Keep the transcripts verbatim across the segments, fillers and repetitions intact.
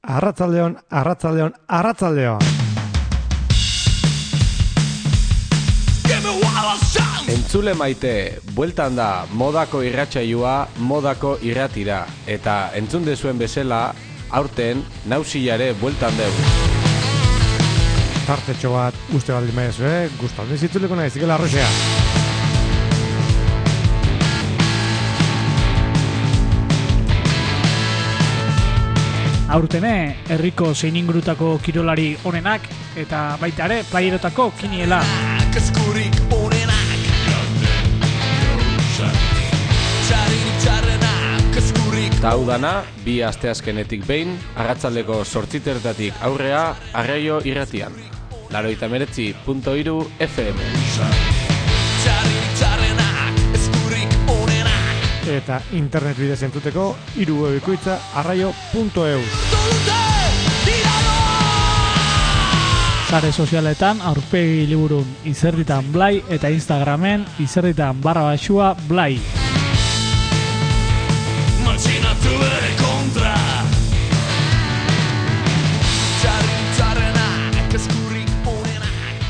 Arratsaldeon, arratsaldeon, arratsaldeon. Entzule maite, bueltan da modako irratsaioa, modako irratira. Eta entzun dezuen bezala, aurten nausilare bueltan dugu. Tartetxo bat uste baldin maizu, eh? Gustaldun zitzuleko nahi, zikela arroxea. Aurtene, herriko zein ingurutako kirolari onenak eta baita ere playerotako kiniela. Kaskurik onenak kaskurik. Ta hau dana, bi asteazkenetik behin, arratsaldeko zortzitertatik aurrea, Arraio irratian. Laroita meretzi punto hiru F M. Eta internet bidez entzuteko, hiru webikoitza arraio punto e u. Sare sozialetan aurpegi liburun izerditan blai eta Instagramen izerditan barra baxua blai. Matxinatu bere kontra. Txarritxarrenak kaskurik onenak.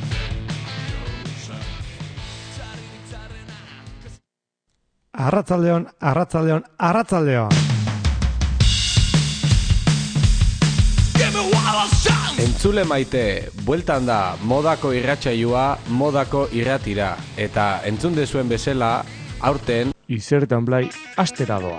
Arratsaldeon, arratsaldeon, arratsaldeon. Entzule maite, bueltan da modako irratsaioa, modako irratira. Eta entzun dezuen bezala, aurten Izertan blai astera doa.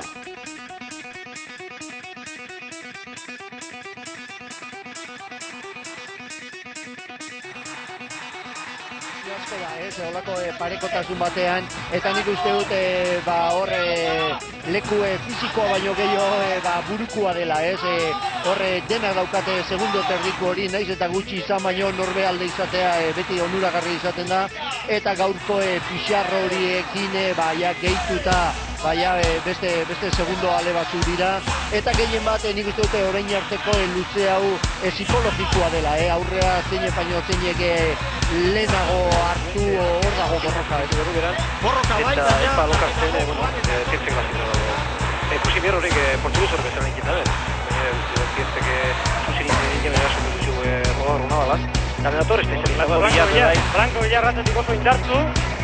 Olako e, parekotasun batean, eta nik uste dut e, ba, hor e, leku e, fizikoa baino gehiago e, ba, burukua dela, ez? E, hor e, denak daukate segundo terdiko hori, naiz eta gutxi izan baino norbe alde izatea e, beti onuragarri izaten da, eta gaurko e, pixarro horiekin e, ba, ja, gehituta baina e, beste, beste segundo ale batzu dira, eta gehien bat e, nik uste dute orain arteko e, luze hau e, psikologikoa dela, e, aurrea zeine baino zeinek e, lehenago hartu hor dago borroka, edo berru beran. Borroka bai, eta ez balokartzen, bueno, zirtzek bazito dago. Ikusi behar horrek portuguz hor bezala nintzen dabe. Baina zirtzek zuzin nintzen eraso dutxu rodar una balaz. Eta menator ez da Franco Villarratetik oso indartzu.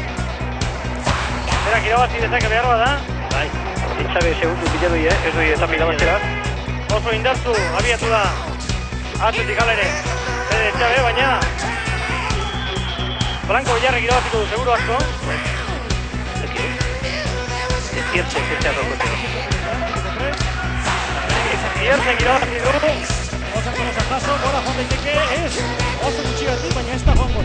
Berak irabazi dezake behar bada. Bai, itxabe segundu bila doi, ez doi eta pilabaztera. Oso indartzu, abiatu da. Atletik alere. Bede etxabe, baina Franco Villarrek irabaziko du, seguro asko. Zirtzek, zirtzek arrokote. Zirtzek irabazi du. Osa konosa jaso, gora joan daiteke, ez. Oso gutxigatik, baina ez da joango.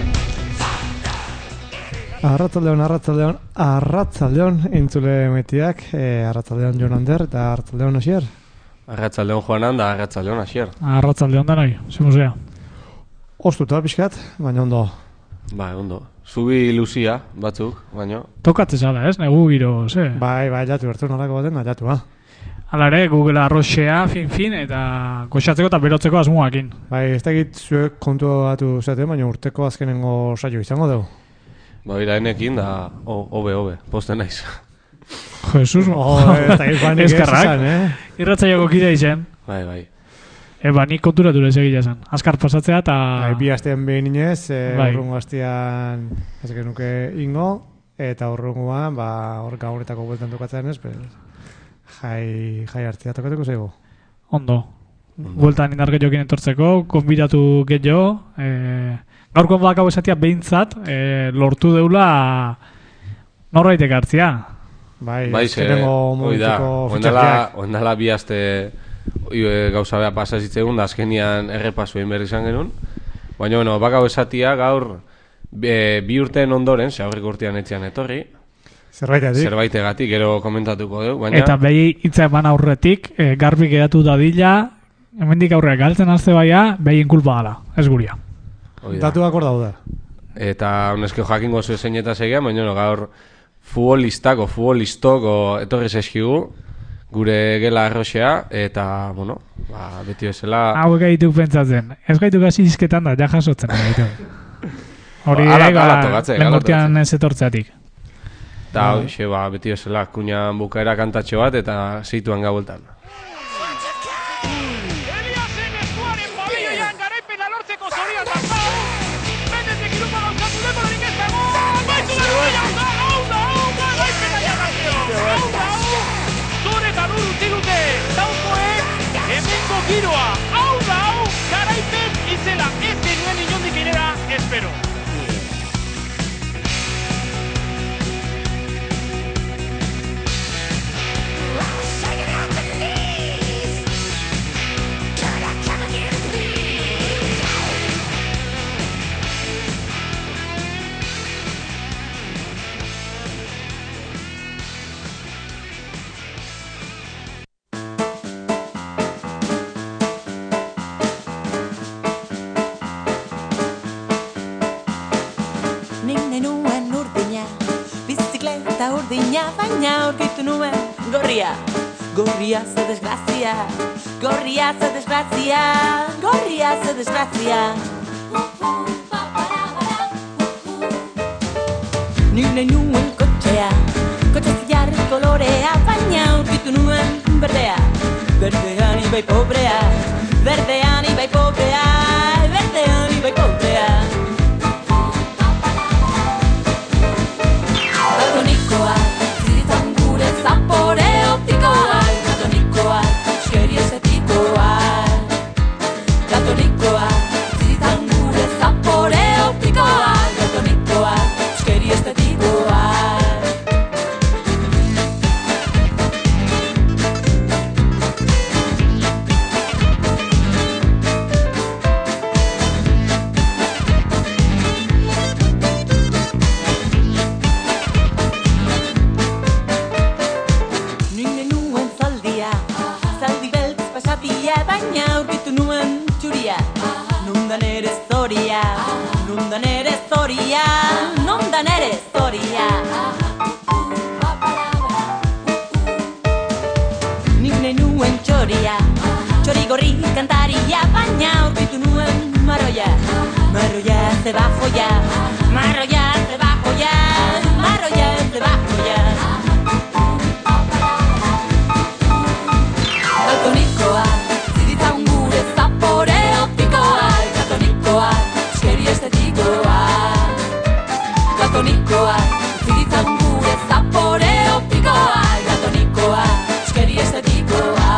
Arratsaldeon, arratsaldeon, arratsaldeon entzule metiak, eh, arratsaldeon Jon Ander eta arratsaldeon Asier. Arratsaldeon Juanan da arratsaldeon Asier. Arratsaldeon danoi, zemuzea. Ostuta pixkat, baina ondo. Ba, ondo. Zubi luzia batzuk, baino. Tokatzen zala, ez? Negu giro, ze? Bai, bai, jatu, bertu nolako baten, jatu, ha. Hala ere, Google arroxea, fin-fin, eta goxatzeko eta berotzeko asmoakin. Bai, ez dakit zuek kontu batu zaten, baina urteko azkenengo saio izango dugu. Ba, iraenekin da, hobe, hobe, posten naiz. Jesus, oh, eta izanik ez izan, eh? Irratzaioko kidea izen. Bai, bai. Eba, nik konturatu lez egila zen. Azkar pasatzea eta... Bai, bi astean behin inez, e, bai. Horrengo astean ez genuke ingo, eta horrengoan, ba, hor gauretako bueltan tokatzen ez, pero jai, jai hartzea tokatuko zaigu. Ondo. Bueltan indar gehiokin entortzeko, konbidatu gehiago, e, gaurkoan badakau esatia behintzat, e, lortu deula norbaitek hartzia. Bai, bai, azkenengo momentuko fitxakiak. Oendala bi aste gauza beha pasazitzegun, da azkenian errepasu egin behar izan genuen. Baina, bueno, bakau esatia gaur e, bi urteen ondoren, ze aurreko urtean etxean etorri. Zerbaitegatik. Zerbaitegatik, gero komentatuko dugu. Baina... Eta behi hitza eman aurretik, e, garbi geratu dadila, hemendik aurreak galtzen azte baia, behin kulpa gala, ez guria. Datuak hor daude. Eta unesko jakingo zu zeinetaz egian, baina no, gaur futbolistako, futbolistoko etorri zeskigu, gure gela arroxea, eta, bueno, ba, beti bezala... Hau gaituk pentsatzen, ez gaituk hasi izketan da, ja jasotzen gaituk. Hori ala, ega, ala tokatzen, lehen ala urtean ez etortzeatik. Eta, hoxe, ba, beti bezala, kuñan bukaera kantatxo bat, eta zeituan gaueltan. tiroa, hau da hau, garaipen izela, ez genuen inondik inera, espero. Baina aurkitu nuen gorria, gorria ze desgrazia, gorria ze desgrazia, gorria ze desgrazia. Nik nahi nuen kotxea, kotxe zilarren kolorea, baina aurkitu nuen berdea, berdean ibai pobrea, berdean ibai pobrea, berdean ibai pobrea. Daltonikoa, ziritan gure zapore optikoa, daltonikoa, eskeri estetikoa. Daltonikoa, ziritan gure zapore optikoa, daltonikoa, eskeri estetikoa. Baina aurkitu nuen txuria, nondan ere zoria, nondan ere zoria, nondan ere zoria. Nik nahi nuen txoria, txori gorri kantaria, baina aurkitu nuen marroia, marroia ze bajoia, marroia ze bajoia, marroia ze bajoia. Daltonikoa, zapore optikoa, platonikoa, eskeri estetikoa. Platonikoa, ziritzan gure zapore optikoa, platonikoa, eskeri estetikoa.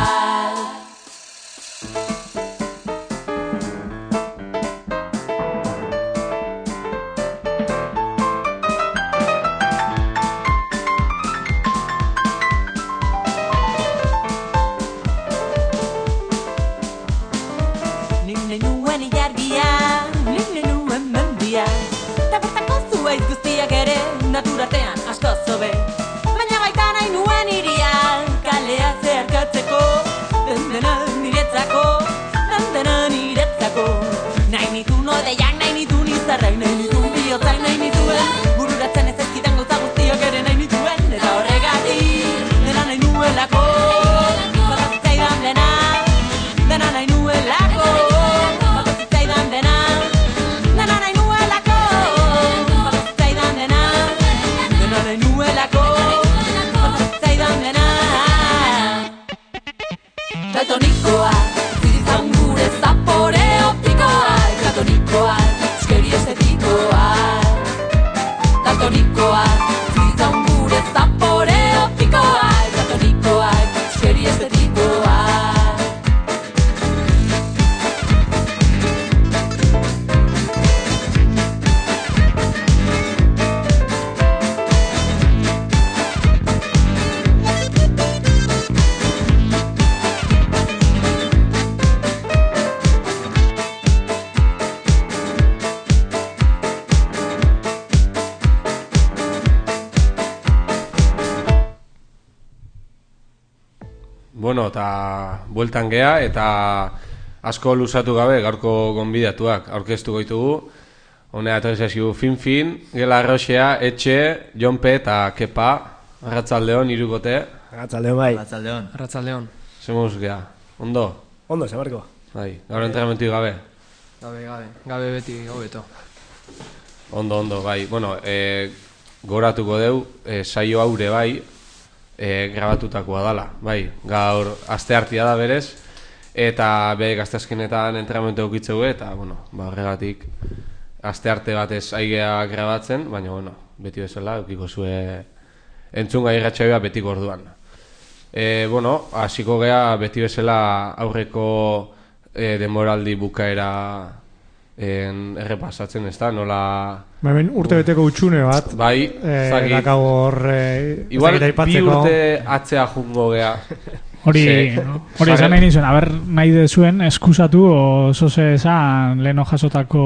Naturatean asko zobe, baina baita nahi nuen iria, kalea zeharkatzeko, dendena niretzako, dendena niretzako. Nahi nitun odeiak, nahi nitun izarrak, nahi nitun bihotzak, nahi nituen bururatzen ez ezkitan gauza guztiak ere nahi nituen, eta horregatik dena nahi nuelako, bakazitzaidan dena, dena nahi nuelako, bakazitzaidan dena, dena nahi nuelako, bakazitzaidan dena, dena nahi nuelako, bakazitzaidan dena. Daltonikoa, ziritzan gure zapore optikoa, platonikoa, eskeri estetikoa. Daltonikoa, ziritzan gure zapore optikoa, platonikoa, eskeri estetikoa. Bueno, eta bueltan gea, eta asko luzatu gabe gaurko gonbidatuak aurkeztuko ditugu. Honea atrezazigu fin-fin, Gela Arroxea, Etxe, Jonpe eta Kepa. Arratzaldeon, irukote. Arratzaldeon, bai. Arratzaldeon. Arratzaldeon. Zemuz gea, ondo? Ondo, zebarko. Bai, gaur entrenamentu gabe. Gabe, gabe. Gabe beti hobeto. Ondo, ondo, bai. Bueno, e, goratuko deu, e, saio haure bai, e, grabatutakoa dala, bai. Gaur aste hartia da berez, eta behe gaztazkenetan entrenamentu eukitzeu, eta, bueno, ba, horregatik aste arte batez aigea grabatzen, baina, bueno, beti bezala, eukiko zue entzunga irratxaioa betiko orduan. E, bueno, hasiko gea beti bezala aurreko e, denboraldi bukaera en, errepasatzen, ez da, nola... Ba, hemen urte beteko utxune bat. Bai, eh, zagit. Dakau hor... Eh, Igual bi urte atzea jungo gea. Hori, hori esan nahi nizuen, haber nahi dezuen eskusatu oso ze esan leheno jasotako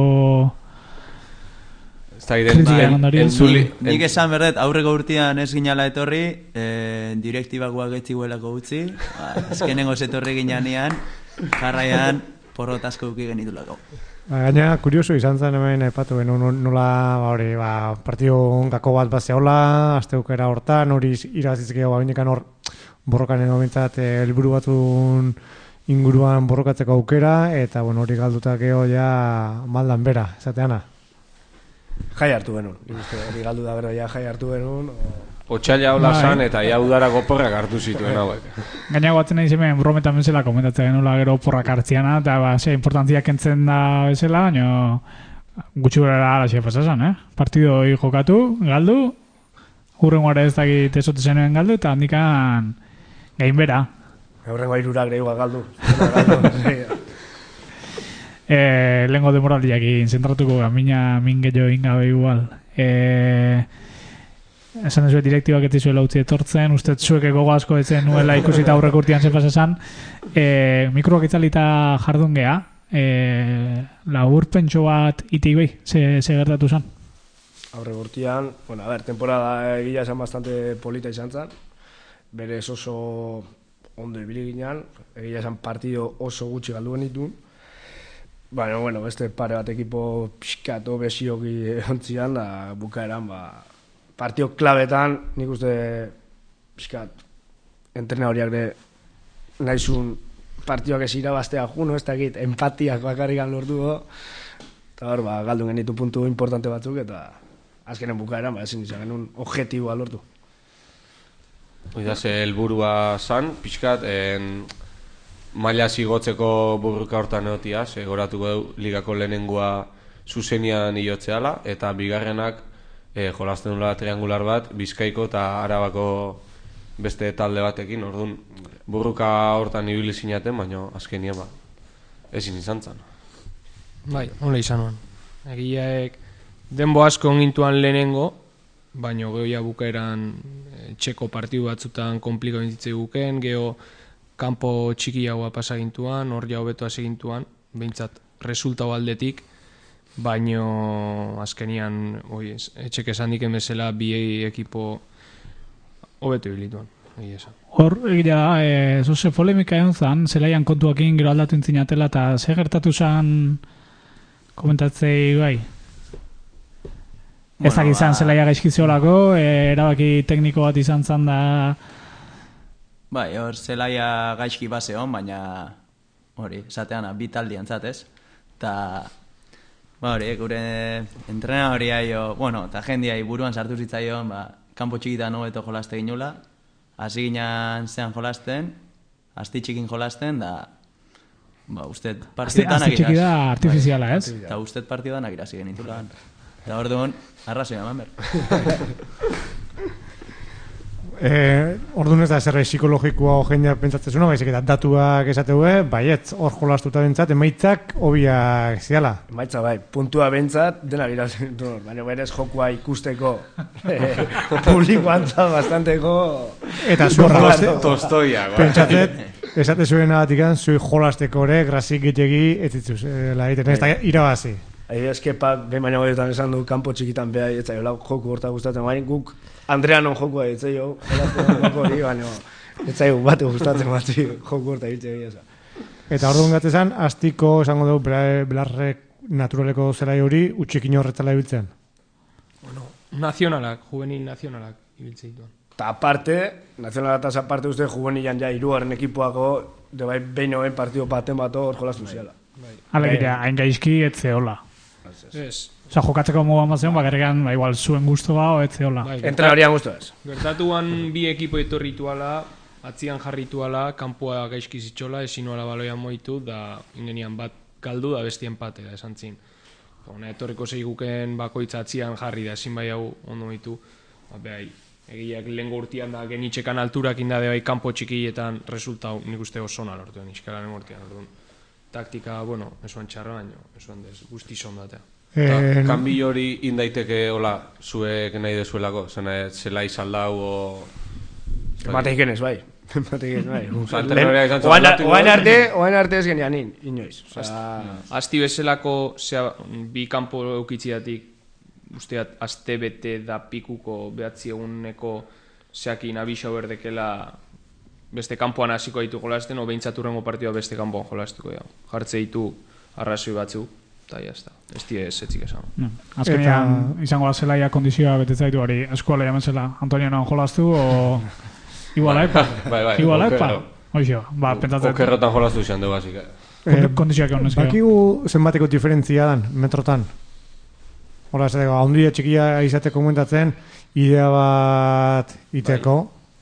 kritika emandari. Nik esan berdet, aurreko urtean ez ginala etorri, eh, direktibakoak etziguelako utzi, ba, azkenengo etorri ginean, jarraian porrotazko uki genitulako. Ba, gaina, kurioso izan zen hemen aipatu genuen nola hori, ba, partio gako bat bat zehola, asteukera hortan, hori irabazitzekeo ba, binekan hor borrokan edo bintzat helburu batun inguruan borrokatzeko aukera, eta bueno, hori galdutak eo ja maldan bera, esateana. Jai hartu genuen, hori galdu da bera ja jai hartu genuen. Otsaila hola zan eta ja udarako porrak hartu zituen hauek. Gaina guatzen nahi zemen brometan bezala komentatzen genuela gero porrak hartziana, eta ba, ze, importantzia kentzen da bezala, baina gutxi berera alaxe pasasan, eh? Partido hori jokatu, galdu, hurrengoare ez dakit esote zenuen galdu, eta handikan gainbera. Hurrengoa irurak greiua galdu. eh, Lengo demoraldiak egin, zentratuko gamina min gehiago ingabe igual. Eh, esan dezuet direktibak ez dizuela utzi etortzen, uste zuek gogo asko etzen nuela ikusita aurreko urtean zenpas esan. Eh, mikroak itzalita jardun geha, eh, labur pentso bat itik behi, ze, ze gertatu zen? Aurreko urtean, bueno, a ver, temporada egila esan bastante polita izan zen, berez oso ondo ibili ginean, egia esan partido oso gutxi galdu genitun. Baina, bueno, beste pare bat ekipo pixkat obesioki ontzian, da bukaeran, ba, partio klabetan, nik uste pixkat entrenadoriak de nahizun partioak ez irabaztea juno, ez dakit, empatiak bakarrikan lortu do, eta hor, ba, galdu genitu puntu importante batzuk, eta azkenen bukaeran, ba, ezin izan genuen objektiboa lortu. Oida ze helburua zan, pixkat, en, maila zigotzeko burruka hortan egotia, ze goratuko du ligako lehenengoa zuzenian iotzeala, eta bigarrenak e, jolasten dula triangular bat, Bizkaiko eta Arabako beste talde batekin, orduan burruka hortan ibili zinaten, baina azkenia ba, ezin izan zan. Bai, hola izan nuen. Egiaek denbo asko ongintuan lehenengo, baina gehoia bukaeran txeko partidu batzutan kompliko bintzitze guken, geho kanpo txikiagoa pasagintuan, hor ja hobeto hasegintuan, behintzat resultau aldetik, baino azkenian oi, etxek esan diken bezala bi ekipo hobeto ibilituan. Hor, egia da, e, zoze polemika egon zan, zelaian kontuakin gero aldatu intzinatela, eta ze gertatu zan komentatzei bai? Bueno, ezak izan ba... zelaia gaizkiziolako, e, erabaki tekniko bat izan zan da... Bai, hor zelaia gaizki base hon, baina hori, esatean, bi taldi antzatez, eta ba hori, gure entrenadoria jo, bueno, eta jendiai buruan sartu zitzaion, ba, kanpo txikitan hobeto jolaste ginula, hasi ginen zean jolasten, asti txikin jolasten, da, ba, usted partidotan agiraz. Asti txiki da artifiziala, ez? Eta usted partidotan agiraz igen itulan. Eta hor duen, arrazoia eman ber. Eh, orduan ez da zerbait psikologikoa o jendeak pentsatzezuna, baizik eta datuak esateue, baietz, hor jolastuta bentsat, emaitzak obiak ziala. Emaitza bai, puntua bentsat, dena girazien du, baina berez jokua ikusteko eh, publikoan za bastanteko... Eta zuen jolaste... Tostoia, bai. Pentsatzet, esate zuen abatikan, zuen jolasteko ere, grazik getegi, ez ditzuz, la egiten, ez da irabazi. Ahi eskepak, behin baina goietan esan du, kanpo txikitan beha, ez zaila joku horta gustatzen, baina guk Andreanon jokua ditzei jo, joko hori, baina ez zaila bate gustatzen batzi joku horta ditzei egia. Eta orduan gatezan, astiko esango dugu belarrek naturaleko zelai hori, utxikin horretzala ibiltzen? Bueno, nazionalak, juvenil nazionalak ibiltzen dituen. Eta aparte, nazionalataz aparte uste juvenilan ja irugarren ekipoako, de bai behin hoen partido baten bato hor jolastu ziala. Alegira, hain gaizki etzeola. Ez. Osa, jokatzeko moduan bat zeon, bakarrikan, ba, igual, zuen guztua o etzeola. Bai, entrenarian guztua ez. Gertatuan bi ekipo etorrituala, atzian jarrituala, kanpoa gaizki zitxola, esinuala baloian moitu, da ingenian bat galdu da besti empate da esan zin. Hona, etorriko zeiguken bakoitza atzian jarri da, ezin bai hau ondo moitu. Ba, behai, egiak lehengo urtean da genitxekan alturakin da bai kanpo txikietan resultau nik uste oso nalortuen, iskalaren urtean. taktika, bueno, esuan txarra baino, esuan dez, guzti sondatea. Eh, kanbi hori indaiteke, hola, zuek nahi dezuelako, zena, zela izaldau, o... Emateik enez, bai. Emateik enez, bai. Oain arte, oain arte ez genian in, inoiz. Asti bezalako, bi kanpo eukitziatik, usteat, aste bete da pikuko behatzi eguneko zeakin abisa berdekela beste kanpoan hasiko ditu jolasten, o behintzat urrengo partidua beste kanpoan jolastuko da. Jartze ditu arrazoi batzu, eta jazta. Ez die ez etzik esan. No. Azkenean, izango da zelaia kondizioa betetza ditu hori, eskola jaman zela, Antonio non jolastu, o... Igual aipa. Bai, bai. Igual aipa. Hoixo, ba, pentsatzen... Okerrotan jolastu izan dugu, así que... Kondizioak egon ezkero. Bakigu zenbateko diferentzia dan, metrotan. Hola, ez dago, handia txikia izateko komentatzen, idea bat iteko.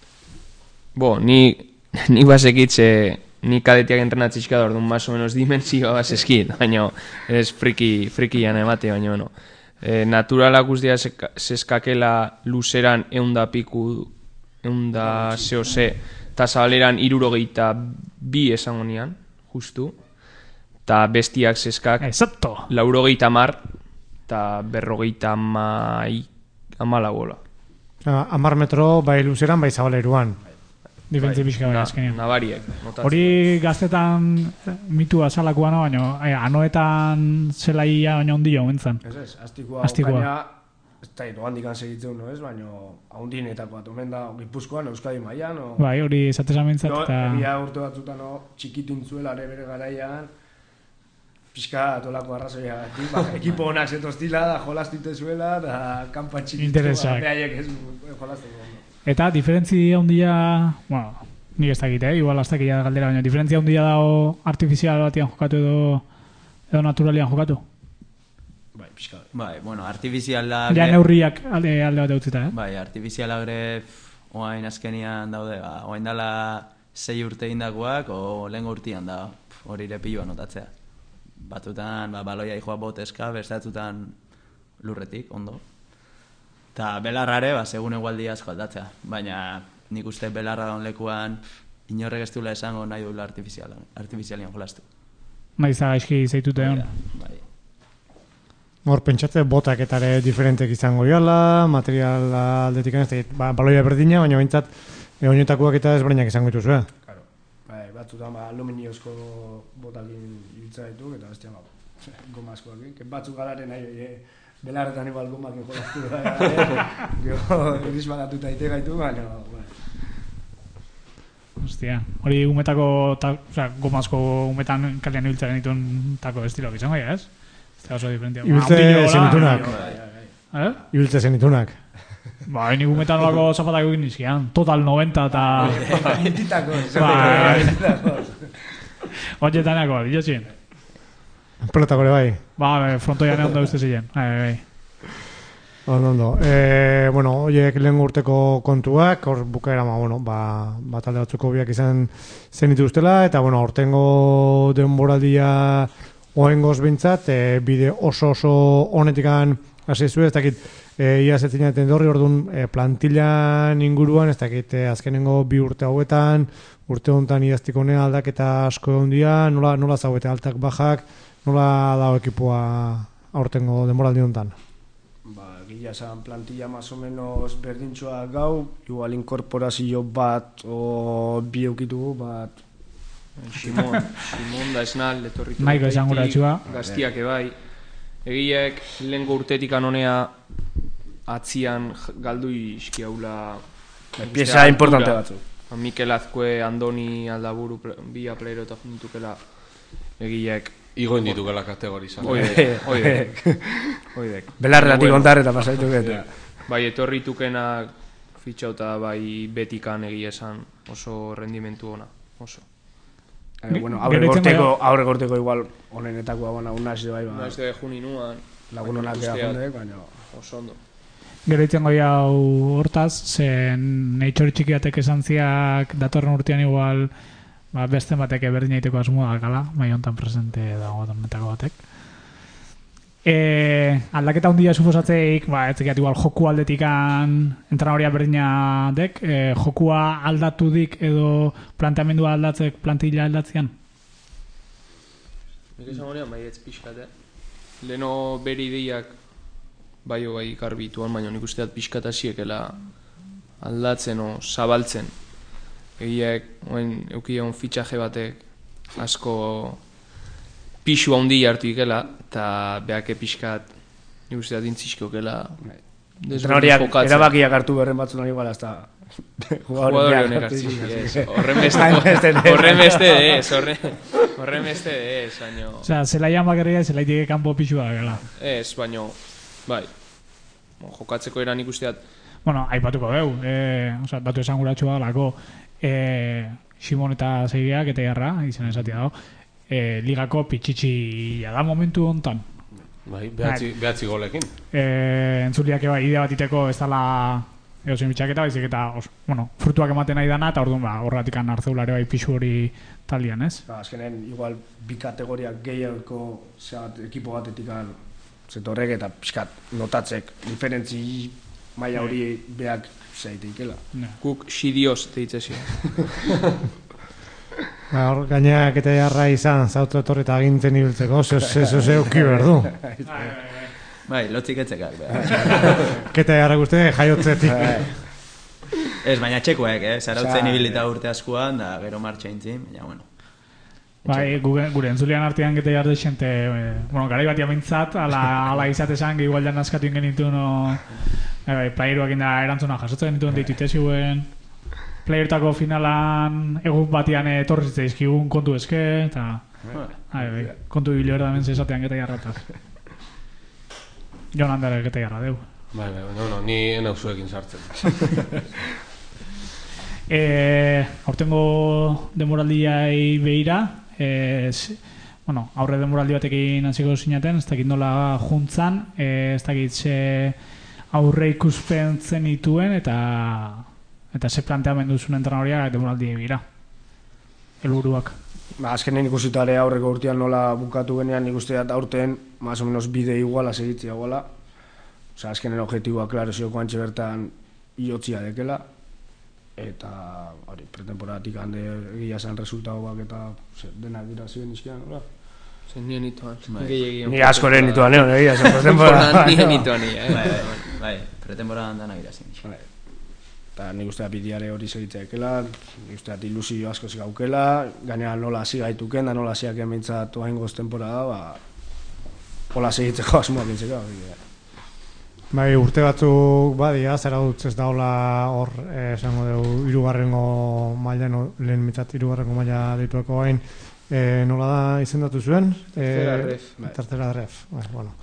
Bo, ni, ni basekitze, ni kadetiak entrenatzizka da, orduan más o menos dimensioa baseskit, baina ez friki, friki jan emate, baina bueno. E, naturalak guztia zeskakela luzeran eunda piku, eunda zeo ze, eta zabaleran irurogeita bi esango nian, justu, eta bestiak zeskak laurogeita mar, eta berrogeita amai, amala bola. Amar metro bai luzeran, bai zabaleruan. Diferentzia pixka bai azkenean. Nabariek. Hori gaztetan mitua zalakoa no, baina eh, anoetan zelaia baina ondia omentzen. Ez ez, astikoa okaina, ez da ito handikan segitzen no ez, baina ahondinetako bat omen da Gipuzkoan, Euskadi mailan. O... Bai, hori zatezan bintzat eta... Egia urte batzutan no, txikitintzuela ere bere garaian, pixka atolako arrazoia gatik, ba, ekipo honak zetostila da jolastite zuela, da kanpa txikitua, behaiek ez jolasteko. Eta diferentzia handia, bueno, nik ez dakit, eh? Igual aztakia galdera, baina diferentzia handia dago artifizial batian jokatu edo edo naturalian jokatu? Bai, pixka. Bai, bueno, artifizialak... Ja neurriak alde, alde bat eutzita, eh? Bai, artifizialak ere oain azkenian daude, ba, oain dala sei urte indakoak, o lehenko urtean da hori ere pilua notatzea. Batutan, ba, baloia ijoa boteska, bestatzutan lurretik, ondo. Eta belarrare, ba, segun egualdia asko aldatzea. Baina nik uste belarra daun lekuan inorrek ez duela esango nahi duela artifizialian jolastu. Maiza gaizki zeitute hon. Bai. Hor, pentsatze botak eta ere diferentek izango joala, material aldetik ez, ba, baloia berdina, baina bintzat egonetakoak eta ezberdinak izango dituzu, eh? Claro. Bai, batzutan ba, aluminiozko botakin ibiltza ditu, eta bestia ba, gomazkoak, batzuk galaren nahi, e, belarretan igual gomak jolaztu da, gero iriz balatuta ite gaitu, baina, bueno. Hostia, hori umetako, ta, o sea, gomazko umetan kalian ibiltzaren dituen tako estiloak izango, ja, ez? Ez da oso diferentia. Ibiltze zenitunak. Eh? Ibiltze zenitunak. Ba, hain umetan lako zapatak egin izkian, total noventa eta... Intitako, ba, Oietanako, diotzien. Pelotako ere bai. Ba, frontoian egon da uste ziren. Bai, bai. Ondo, ondo. E, bueno, oiek lehen urteko kontuak, hor bukaera, ma, bueno, ba, ba talde batzuko biak izan zenitu ustela, eta, bueno, hortengo denboraldia oengoz bintzat, e, bide oso oso honetikan hasi zu, ez dakit, e, ia zetzen jaten dorri, orduan e, plantilan inguruan, ez dakit, e, azkenengo bi urte hauetan, urte honetan idaztiko nea aldaketa asko egon dira, nola, nola zauete altak bajak, nola dago ekipoa aurtengo denboraldi honetan? Ba, gila esan plantilla más o menos berdintxoa gau, igual inkorporazio bat o bi eukitugu, bat... Simon, Simon da esnal, etorritu Naiko esan gura txua. Gaztiak ebai. Egiek, lehenko urtetik anonea atzian galdu iskiaula... Pieza importante batzu. Mikel Azkue, Andoni Aldaburu, Bia Pleiro eta juntukela egiek. Igo inditukela kategorizan. Oidek, oidek. Oidek. Belarretik ontar eta pasaitu gete. Bai, etorritukenak fitxauta bai betikan egia esan oso rendimentu ona, oso. Eh, bueno, aurre gorteko, aurre gorteko igual honenetako abona unaz bai ba. Unaz de juni nuan. Lagun honak egin baina oso ondo. Gero itzen goi hau hortaz, zen neitxor txikiatek esan ziak datorren urtean igual ba, beste batek berdin egiteko asmoa gala, mai hontan presente dago honetako batek. E, aldaketa hundia suposatzeik, ba, ez zekiat igual joku aldetikan entrenadoria berdina dek, e, jokua aldatu dik edo planteamendua aldatzek plantilla aldatzean? Nik esan honean, bai ez pixkate. Leno bere ideiak bai bai garbituan, baina nik usteat pixkat hasiekela aldatzen o zabaltzen. Egiak, oen, eukion fitxaje batek asko pixu handi hartu ikela, eta behake pixkat nik usteat intzizkiokela entrenoriak erabakiak hartu berren batzuna igual hasta jugadore honek hartzi. Horren beste, horren beste ez, horren beste ez, baino... Osea, zelaian bakarria, zelaitik kanpo pixua gela. Ez, baino, bai, jokatzeko eran ikusteat. Bueno, aipatuko beu, eh, osea, datu esanguratxua lako, eh, Simon eta Zeigeak eta jarra, izan esatia dago, eh, ligako pitxitxia da momentu hontan. Bai, behatzi, behatzi golekin. Eh, entzuliak eba idea bat iteko ez dala eosin bitxaketa, baizik eta os, bueno, frutuak ematen nahi dana, eta orduan ba, horretik hartzeulare bai pixu hori taldean, ez? Ba, azkenen, igual, bi kategoriak gehiago zeat, ekipo batetik zetorrek eta pixkat notatzek diferentzi maila hori beak zaiteikela. Guk xidioz deitzezio. Ba, hor, gaineak eta jarra izan, zautu etorri eta agintzen ibiltzeko, zeo zeu ki berdu. Bai, lotzik etzekak. Keta jarra guzti jaiotzetik. Ez, baina txekoek, eh? Zarautzen ibilita urte askuan, da gero martxa intzin, baina, bueno. Bai, gure, gure entzulean artean gete jarde xente, eh, bueno, garai bat jamintzat, ala, ala izatesan, ge igual jan askatu ingen ditu, no, eh, bai, playeruak inda erantzuna jasotzen dituen deitu iteziguen, playertako finalan egun batian etorri zitzaizkigun kontu eske, eta, bai, bai, kontu bilio erdamen zezatean gete jarrataz. Jon Andere gete jarra deu. Bai, bai, no, no, ni enauzuekin sartzen. Eh, aurtengo demoraldiai behira, eh, bueno, aurre demoraldi batekin hasiko zinaten, ez dakit nola juntzan, eh, ez dakit ze aurre ikuspen zen ituen, eta eta ze planteamendu zuen entrenadoria demoraldiai behira. Helburuak. Ba, azkenen ikusitare aurreko urtean nola bukatu genean ikusteat aurten, más o menos bide iguala segitzia iguala. Osa, azkenen objektiboa, klaro, zioko antxe bertan iotzia dekela. Eta, hori, pretemporatik hande egia zen resultagoak eta denak dira ziren izkian, hola? Zen nien ituan. Ni askoren ituan, egia zen pretemporada. Nien ituan, eh? Bai, bai, bai, pretemporadan dana gira zen. Eta nik usteat bidiare hori segitzea ekela, nik usteat ilusio asko zigaukela, gainean nola hasi gaituken, da nola hasiak emintzat oaingoz temporada, ba, hola segitzeko asmoak entzeko. Bai, urte batzuk badia, zara dut ez daula hor, esango dugu, irugarrengo mailan, lehen mitzat irugarrengo maila ditueko hain, e, nola da izendatu zuen? Tercera ref. Tercera ref, bai, bueno.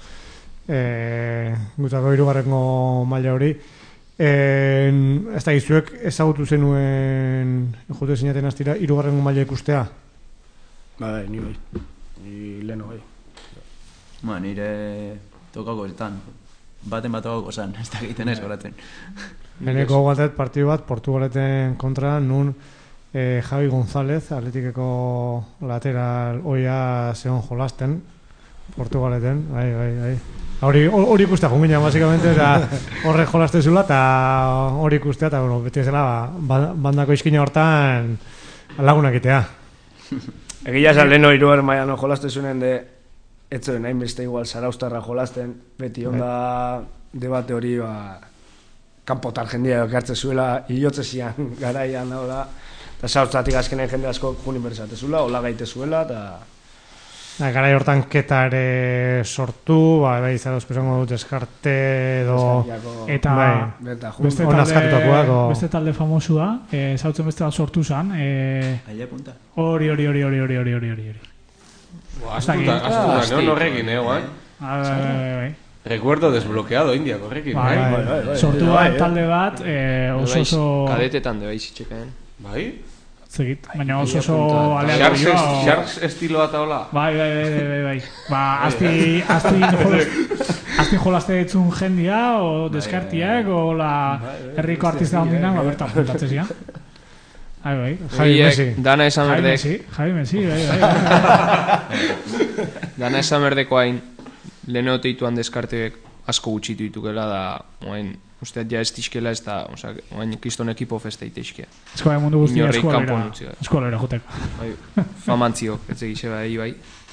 E, gutako irugarrengo maila hori. E, ez da gizuek ezagutu zenuen, jute zinaten astira, irugarrengo maila ikustea? Bai, ni bai, ni leheno bai. Ba, nire tokako ertan. Baten bat ogoko zan, ez da egiten ez goratzen. Heneko guatet partidu bat, Portugaleten kontra, nun eh, Javi González, atletikeko lateral oia zeon jolasten, Portugaleten, bai, bai, bai. Hori, hori ikustea jungina, basikamente, horre jolaste zula, eta hori ikustea, eta bueno, beti ezela, ba, bandako izkina hortan lagunak itea. Egia esan leheno iruaren mailan jolaste zunen de ez zuen hainbeste igual Zarauztarra jolasten, beti onda debate hori ba, kanpotar jendia ekartze zuela, hilotze zian garaian hau da, eta Zarauztatik azkenen jende asko junin berzate zuela, hola gaite zuela, eta... Da, garai hortan keta ere sortu, ba, bai, Zarauzko esango dut eskarte edo... Eta bai, beste, talde, beste talde famosua, eh, zautzen beste bat sortu zan. Eh, Aile punta. Hori, hori, hori, hori, hori, hori, hori, hori. Astuta, astuta, neon horrekin, eh, guan? Bai, bai. Recuerdo desbloqueado Indiak horrekin, eh? Sortu bat talde bat, oso oso... Kadetetan de bai zitxekaen. Bai? Zegit, baina oso oso aleatorioa. Sharks estiloa eta hola? Bai, bai, bai, bai, bai. Ba, azti jolaste ditzun jendia, o deskartiak, o la herriko artista hondinak, ba, bertan puntatze zian. Bai, bai. Javi Messi. Dana esan berdek. Javi Messi, bai, bai. Dana esan berdeko hain, leheneote ituan deskarteek asko gutxitu ditukela, da, oain, usteat ja ez tixkela ez da, oza, oain kiston ekipo festa iteixkea. Eskola mundu guztia eskualera. Eskualera, jotek. Bai, famantziok, ez egize bai, bai.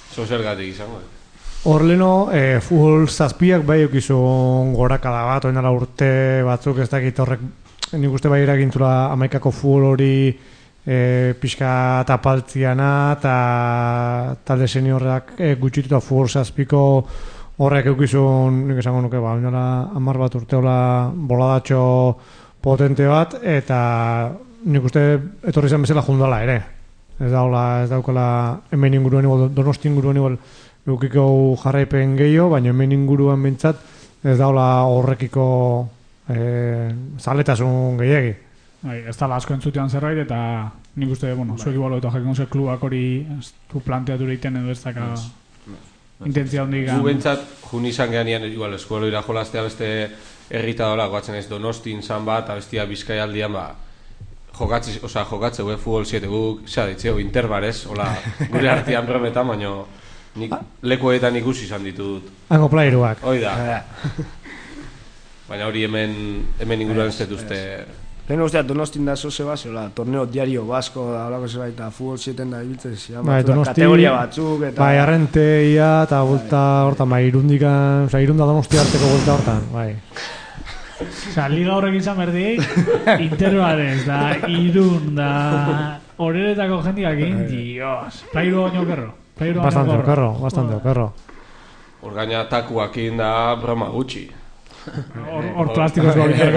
Zo zergatik izango. Hor leno, e, futbol zazpiak bai eukizun gorakada bat, oindala urte batzuk ez dakit horrek, nik uste bai eragintzula amaikako futbol hori e, pixka tapaltziana eta talde seniorrak e, gutxituta futbol zazpiko horrek eukizun, nik esango nuke, ba, oindala amar bat urte hola boladatxo potente bat, eta nik uste etorri zen bezala jundala ere. Ez daula, ez daukala hemen inguruan igual, Donosti inguruan igual eukiko jarraipen gehiago, baina hemen inguruan bintzat ez daula horrekiko e, zaletasun gehiagi. Bai, ez da asko entzutean zerbait, eta nik uste, bueno, zuek igual eta jakin ze klubak hori ez du planteatu egiten edo ez daka intentzia hondik. Gu bentsat, jun izan gehan igual eskualoira jolaztea beste errita dola, goatzen ez Donostin zan bat, abestia Bizkaialdian, ba, jokatze, oza, jokatze, gue futbol siete guk, xa ditzeo, interbarez, hola, gure artian brometan, baino, nik lekuetan ikusi izan ditut. Hango plairuak. Hoi da. Baina hori hemen, hemen inguruan ez dituzte. Lehen usteat Donostin da zoze bat, zola, torneo diario basko da, holako zeba, eta futbol sieten da ibiltzen zian, bai, kategoria batzuk, eta... Bai, arrenteia, eta bulta hortan, bai, irundikan, oza, irunda Donosti arteko bulta hortan, bai. Osa, liga horrek izan berdiei, interbarez, da, irun, da, horeretako jendiakin, dios, plairu baino okerro. Bastante okerro, bastante okerro. Orgaina takuakin da broma gutxi. Hor plastikoz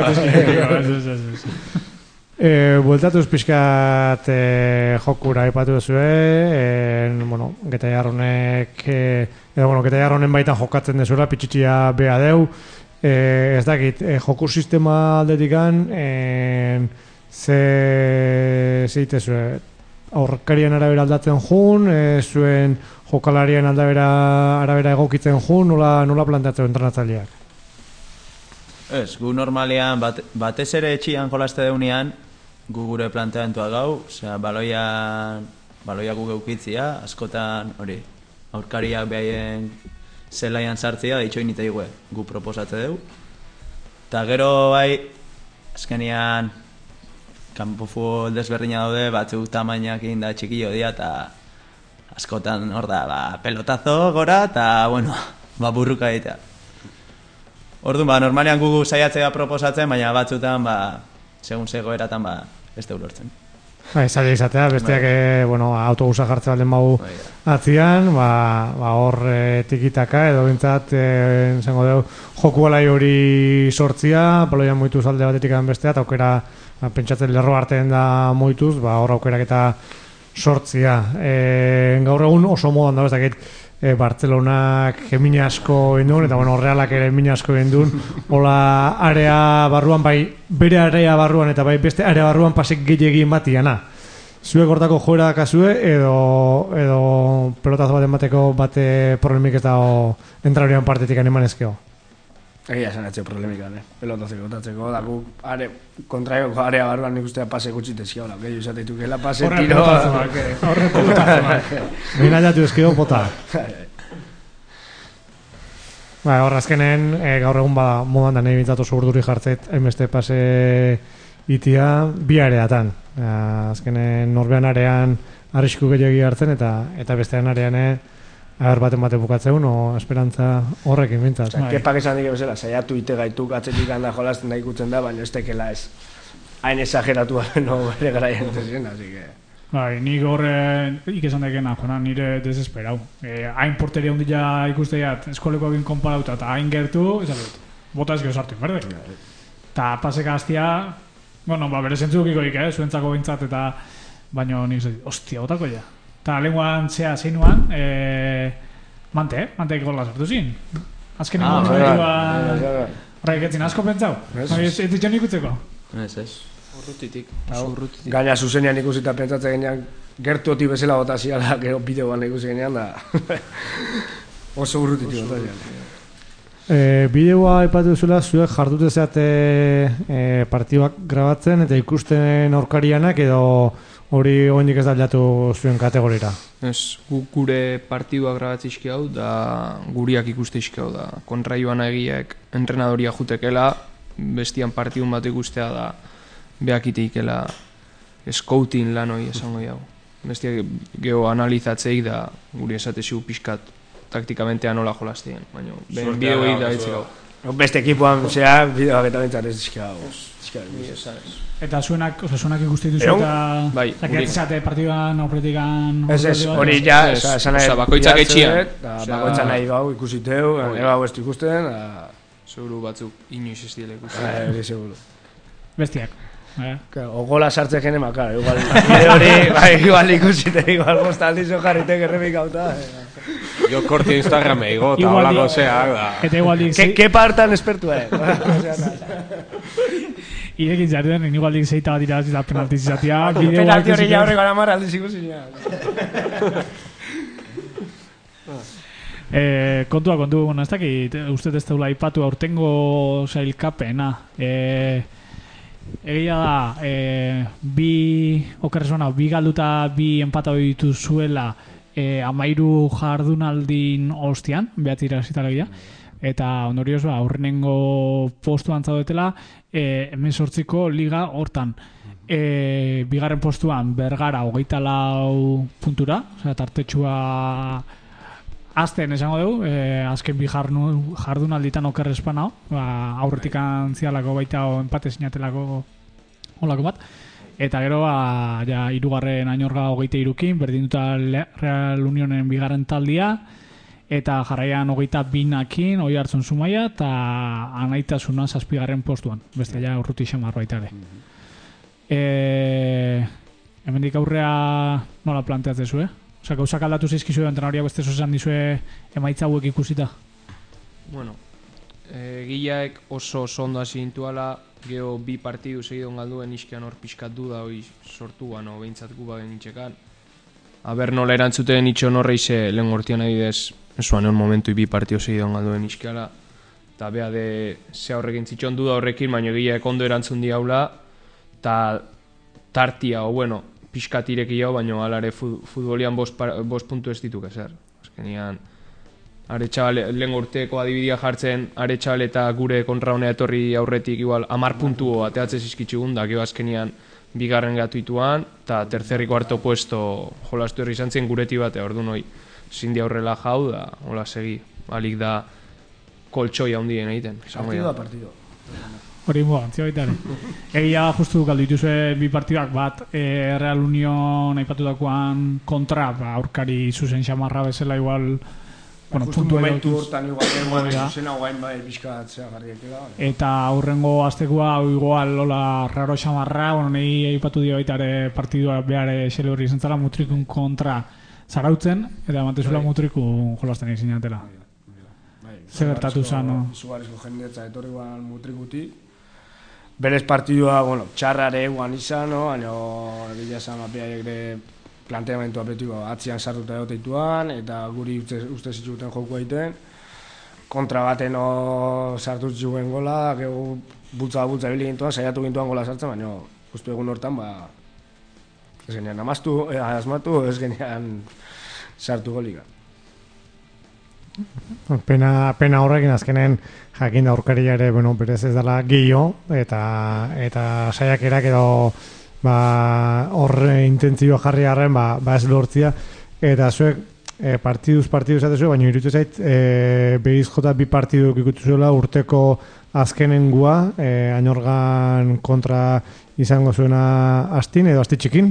gaur bueltatuz pixkat jokura aipatu duzue, bueno, Geta Jarronek, edo, bueno, Geta Jarronen baitan jokatzen dezuela, pitxitxia bea deu, ez dakit, joku sistema aldetikan, ze zeitezue, aurkarien arabera aldatzen jun, zuen jokalarien arabera egokitzen jun, nola, nola planteatzen entrenatzaileak? Ez, gu normalean, bat, batez ere etxian jolaste deunean, gu gure planteamentua gau, osea, baloian, baloia gu geukitzia, askotan, hori, aurkariak behaien zelaian sartzia, ditxoin ite igue, gu proposatze deu. Ta gero bai, azkenean, kanpo futbol desberdina daude, batzuk tamainakin da txikillo dia, eta askotan hor da, ba, pelotazo gora, eta, bueno, ba, burruka egitea. Orduan, ba, normalean gugu saiatzea proposatzen, baina batzutan, ba, segun zegoeratan, ba, ez da ulortzen. Bai, zaila izatea, besteak, e, bueno, autobusa jartze balden bau atzian, ba, ba hor e, tikitaka, edo bintzat, e, zengo deu, joku alai hori sortzia, baloian moituz alde batetik bestea, eta aukera, ba, pentsatzen lerro artean da moituz, ba, hor aukerak eta sortzia. E, gaur egun oso modan da, ez dakit, E, Bartzelonak emina asko indun, eta bueno, Realak ere emina asko indun, hola area barruan, bai bere area barruan eta bai beste area barruan pasek gehiagin batiana. Zuek hortako joera kasue, edo, edo pelotazo baten bateko bate problemik ez dago entrarioan partetik animan ezkeo? Egia esan etxe problemikan, eh? Pelotazeko gotatzeko, da guk are, kontraioko area barruan nik ustea pase gutxitezia, hola, gehiago izateituke la pase horre tiro... Pelotazoak, horre pelotazoak. Behin aldatu ezkeo, pota. Ba, horre azkenen, e, gaur egun bada modan da nahi bintzatu zurduri jartzet, hainbeste pase itia bi areatan. E, azkenen norbean arean arrisku gehiagi hartzen, eta eta bestean arean aher baten bate bukatzeun, o esperantza horrekin bintzaz. Kepak esan dike bezala, saiatu ite gaituk atzetik handa jolazten da ikutzen da, baina ez tekela ez hain exageratu no bere garaien zezien, así que... Bai, nik horre ikesan dekena, jona, nire desesperau. Eh, hain porteria hundila ikusteiat, eskoleko egin konparauta, eta hain gertu, izan dut, bota ez geosartu, berde? Eta paseka hastia, bueno, ba, bere zentzukiko ik, eh, zuentzako bintzat, eta baino nik zait, ostia, botako ja. Eta lenguan zea zeinuan, e, mante, eh? Manteek gola sartu zin. Azken ah, egun horreikoa... Horreik etzin asko pentsau. Ez ditxan ikutzeko. Ez, ez. Urrutitik. Urrutitik. Gaina zuzenean ikusita pentsatzen genean, gertu oti bezala bota ziala, gero bideoan ikusi genean, da... oso urrutitik bota ziala. E, bideoa ipatu zuela, zuek jardute zeate e, partibak grabatzen, eta ikusten aurkarianak, edo... hori oendik ez da aldatu zuen kategorira? Ez, guk gure partidua grabatzizki hau, da guriak ikustizki hau, da kontraioan egiek entrenadoria jutekela, bestian partidun bat ikustea da behakite ikela scouting lan hori esango hau. bestiak geho analizatzeik da guri esatezu pixkat taktikamente anola jolastien, baina ben bideoi da itziko. Beste ekipoan, zea, bideoak eta bintzat ez dizka. Eta zuenak, oza, zuenak ikustu dituzu eta... Bai, zakiatzate partiduan, aurretikan... Ez ez, hori ja, esan nahi... Bakoitzak etxian. Bakoitzak nahi gau ikusitu, ega hau ez ikusten... Seguru batzuk inoiz ez dile ikusten. Eri, seguru. Bestiak. O gola sartzen jene makar, igual... Bide hori, bai, igual ikusite, igual bostaldizo jarritek erremik hauta... Jo korti Instagrame igo, eta holako zeak da. Eta igual dik... Ke partan espertu, eh? Irekin jartzen, igual dik zeita bat irabazi eta penaltiz izatea. Penalti hori ja horreko alamar aldiz ikusinia. Kontua, kontu, bueno, ez dakit, uste ez daula ipatu aurtengo sailkapena. Egia da, bi, okerrezona, bi galduta, bi empata ditu zuela, E, amairu jardunaldin ostian, behatzi irasitalegia, eta ondorioz ba, aurrenengo postuan zaudetela, e, hemen sortziko liga hortan. E, bigarren postuan Bergara hogeita lau puntura, osea, tartetxua azten esango dugu, e, azken bi jardunalditan okerrezpanao, ba, aurretik antzialako baita o empate sinatelako olako bat. Eta gero, ba, ja, irugarren Añorga hogeita irukin, berdinduta Real Unionen bigarren taldia, eta jarraian hogeita binakin, hoi hartzen Zumaia, eta anaitasuna zazpigarren postuan. Beste, ja, urruti xamar baita ere. E, hemendik aurrea nola planteatzezu, eh? Osa, gauzak aldatu zeizkizu edo entrenariak beste esan dizue emaitza hauek ikusita? Bueno, egileak oso oso ondo hasi intuala, geho bi partidu segidon galduen iskean hor pixkat duda hori sortu gano, behintzat gu bagen itxekan. Aber nola erantzuten itxon horreize lehen gortian adidez, esuan egon momentu bi partidu segidon galduen iskeala, eta beha de ze horrekin zitxon duda horrekin, baina egileak ondo erantzun di haula, eta tartia, o bueno, pixkat ireki jau, baina alare futbolian bost puntu ez dituk ezer. Azkenian, Aretxabal, lehen urteko adibidia jartzen, Aretxabal eta gure kontra honea etorri aurretik igual amar puntu ateatzez izkitzugun, da gero azkenian bigarren gatuituan, eta tercerriko harto puesto jolastu herri izan zen gureti batea, ordu noi zindi aurrela jau, da hola segi, alik da koltsoia hundien egiten. Partido a partido. Hori ingo, antzia baita ere. Egia justu galdu dituzue bi partidak bat, e, Real Union aipatutakoan kontra, ba, aurkari zuzen xamarra bezala igual... Bueno, justu momentu hortan igual zuzena guain bai bizkatzea garriekela. Eta aurrengo aztekoa igual lola raro xamarra, bueno, nahi aipatu dio baita ere partidua behar xele horri izan zala Mutrikun kontra zarautzen, eta ematezula Mutrikun jolazten izin jatela. Zer gertatu zan, no? Izugarrizko jendetza etorri guan Mutrikuti. Berez partidua, bueno, txarrare guan izan, no? Baina, bila esan apiaiek de planteamentu apetiko atzian sartuta egoteituan, eta guri uste zituzuten joku egiten. Kontra baten sartu zituen gola, gero bultza-bultza ebili gintuan, saiatu gintuan gola sartzen, baina justu egun hortan, ba, ez genean amaztu, eh, asmatu, ez genean sartu golika. Pena, pena horrekin azkenen jakin da aurkaria ere, bueno, berez ez dela gehiago, eta, eta saiakerak edo ba, horre intentzioa jarri harren, ba, ba ez lortzia, eta zuek e, partiduz partiduz zatezu, baina irutu zait, e, behiz jota bi partiduk ikutu zuela urteko azkenengua, e, Añorgan kontra izango zuena astin edo asti txikin?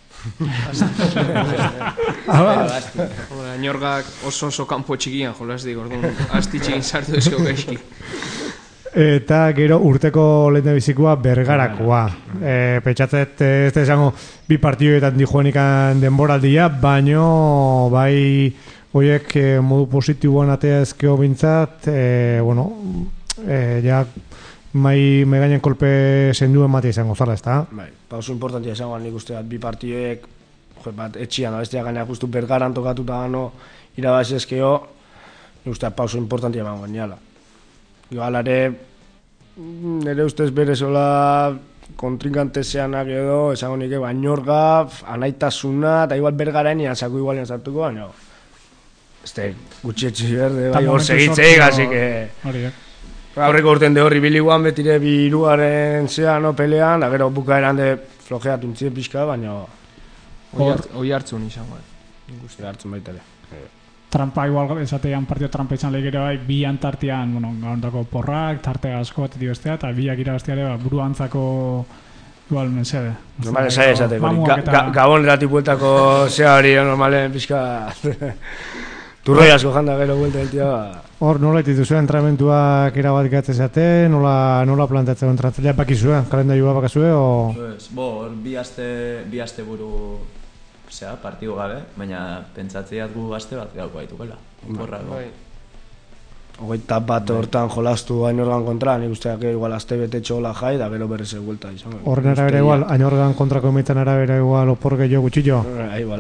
Añorgak oso oso kanpo txikian jolas dik, orduan asti txikin sartu ezko gaizki. Eta gero urteko lehen bizikoa Bergarakoa. E, Petxatzet ez da esango bi partidioetan dijoenikan denboraldia, baino bai horiek e, modu positiboan atea ezkeo bintzat, e, bueno, e, ja mai megainen kolpe sendu ematea izango zala, ez da? Bai, pausu importantia izango nik uste bat bi partidioek, jo, bat etxian, abestia gaina justu Bergaran tokatuta gano irabazi ezkeo, nik uste pausu importantia emango niala. Igual are, nire ustez bere sola kontrinkantezeanak edo, esango nike Añorga, anaitasuna, eta igual Bergaraen iantzako igualian zartuko, baina este gutxietxi berde, bai, hor segitzeik, así que... Aurreko urten de horri biliguan betire bi iruaren zean, no, pelean, da gero bukaeran de flojeatu ntzien pixka, baina Hoi hartzun izango. Nik hartzun baita ere. Trampa igual esatean partio trampa izan lehik ere bai, bi antartian, bueno, gaundako porrak, tarte asko bat bestea, eta biak irabaztea ere, ba, buru antzako igual mesede. Normal esai esateko, Gabon eratik bueltako zea hori, normalen pixka... Turroi asko janda gero buelta entia, ba... Hor, nola dituzu entramentuak erabat gatzezate, nola, nola plantatzeko entratzailea bakizue, kalendarioa bakazue, o... Pues, bo, hor, bi aste, bi aste buru... Zea, partidu gabe, baina pentsatzeat gu aste bat gauko gaitukela. Borrago. Hogeita bat hortan jolastu Ainorgan kontra, nik usteak igual aste betetxo hola jai, da gero berrez eguelta izan. Horren arabera igual, Ainorgan kontrako emaitzan arabera igual opor gehiago gutxillo. Ah, igual.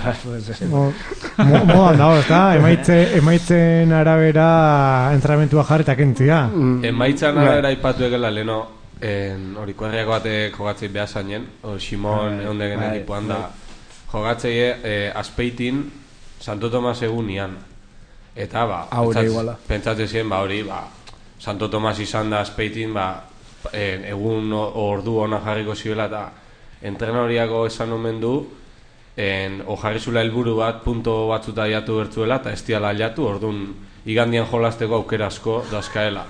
Modan dago, ez da? Emaitzen arabera entrenamentua jarri eta kentzia. Emaitzan arabera ipatu egela leheno, hori kuerriako batek jogatzei behar zainen, Simon eondegen ekipuan da, jogatzeie eh, Azpeitin Santo Tomas egunian. Eta, ba, pentsatzen ziren, ba, hori, ba, Santo Tomas izan da Azpeitin, ba, eh, egun ordu ona jarriko zioela, eta entrenoriako esan omen du, en, o jarri zula helburu bat, punto batzuta jatu bertzuela, eta ez diala jatu, orduan, igandian jolasteko aukera asko dazkaela.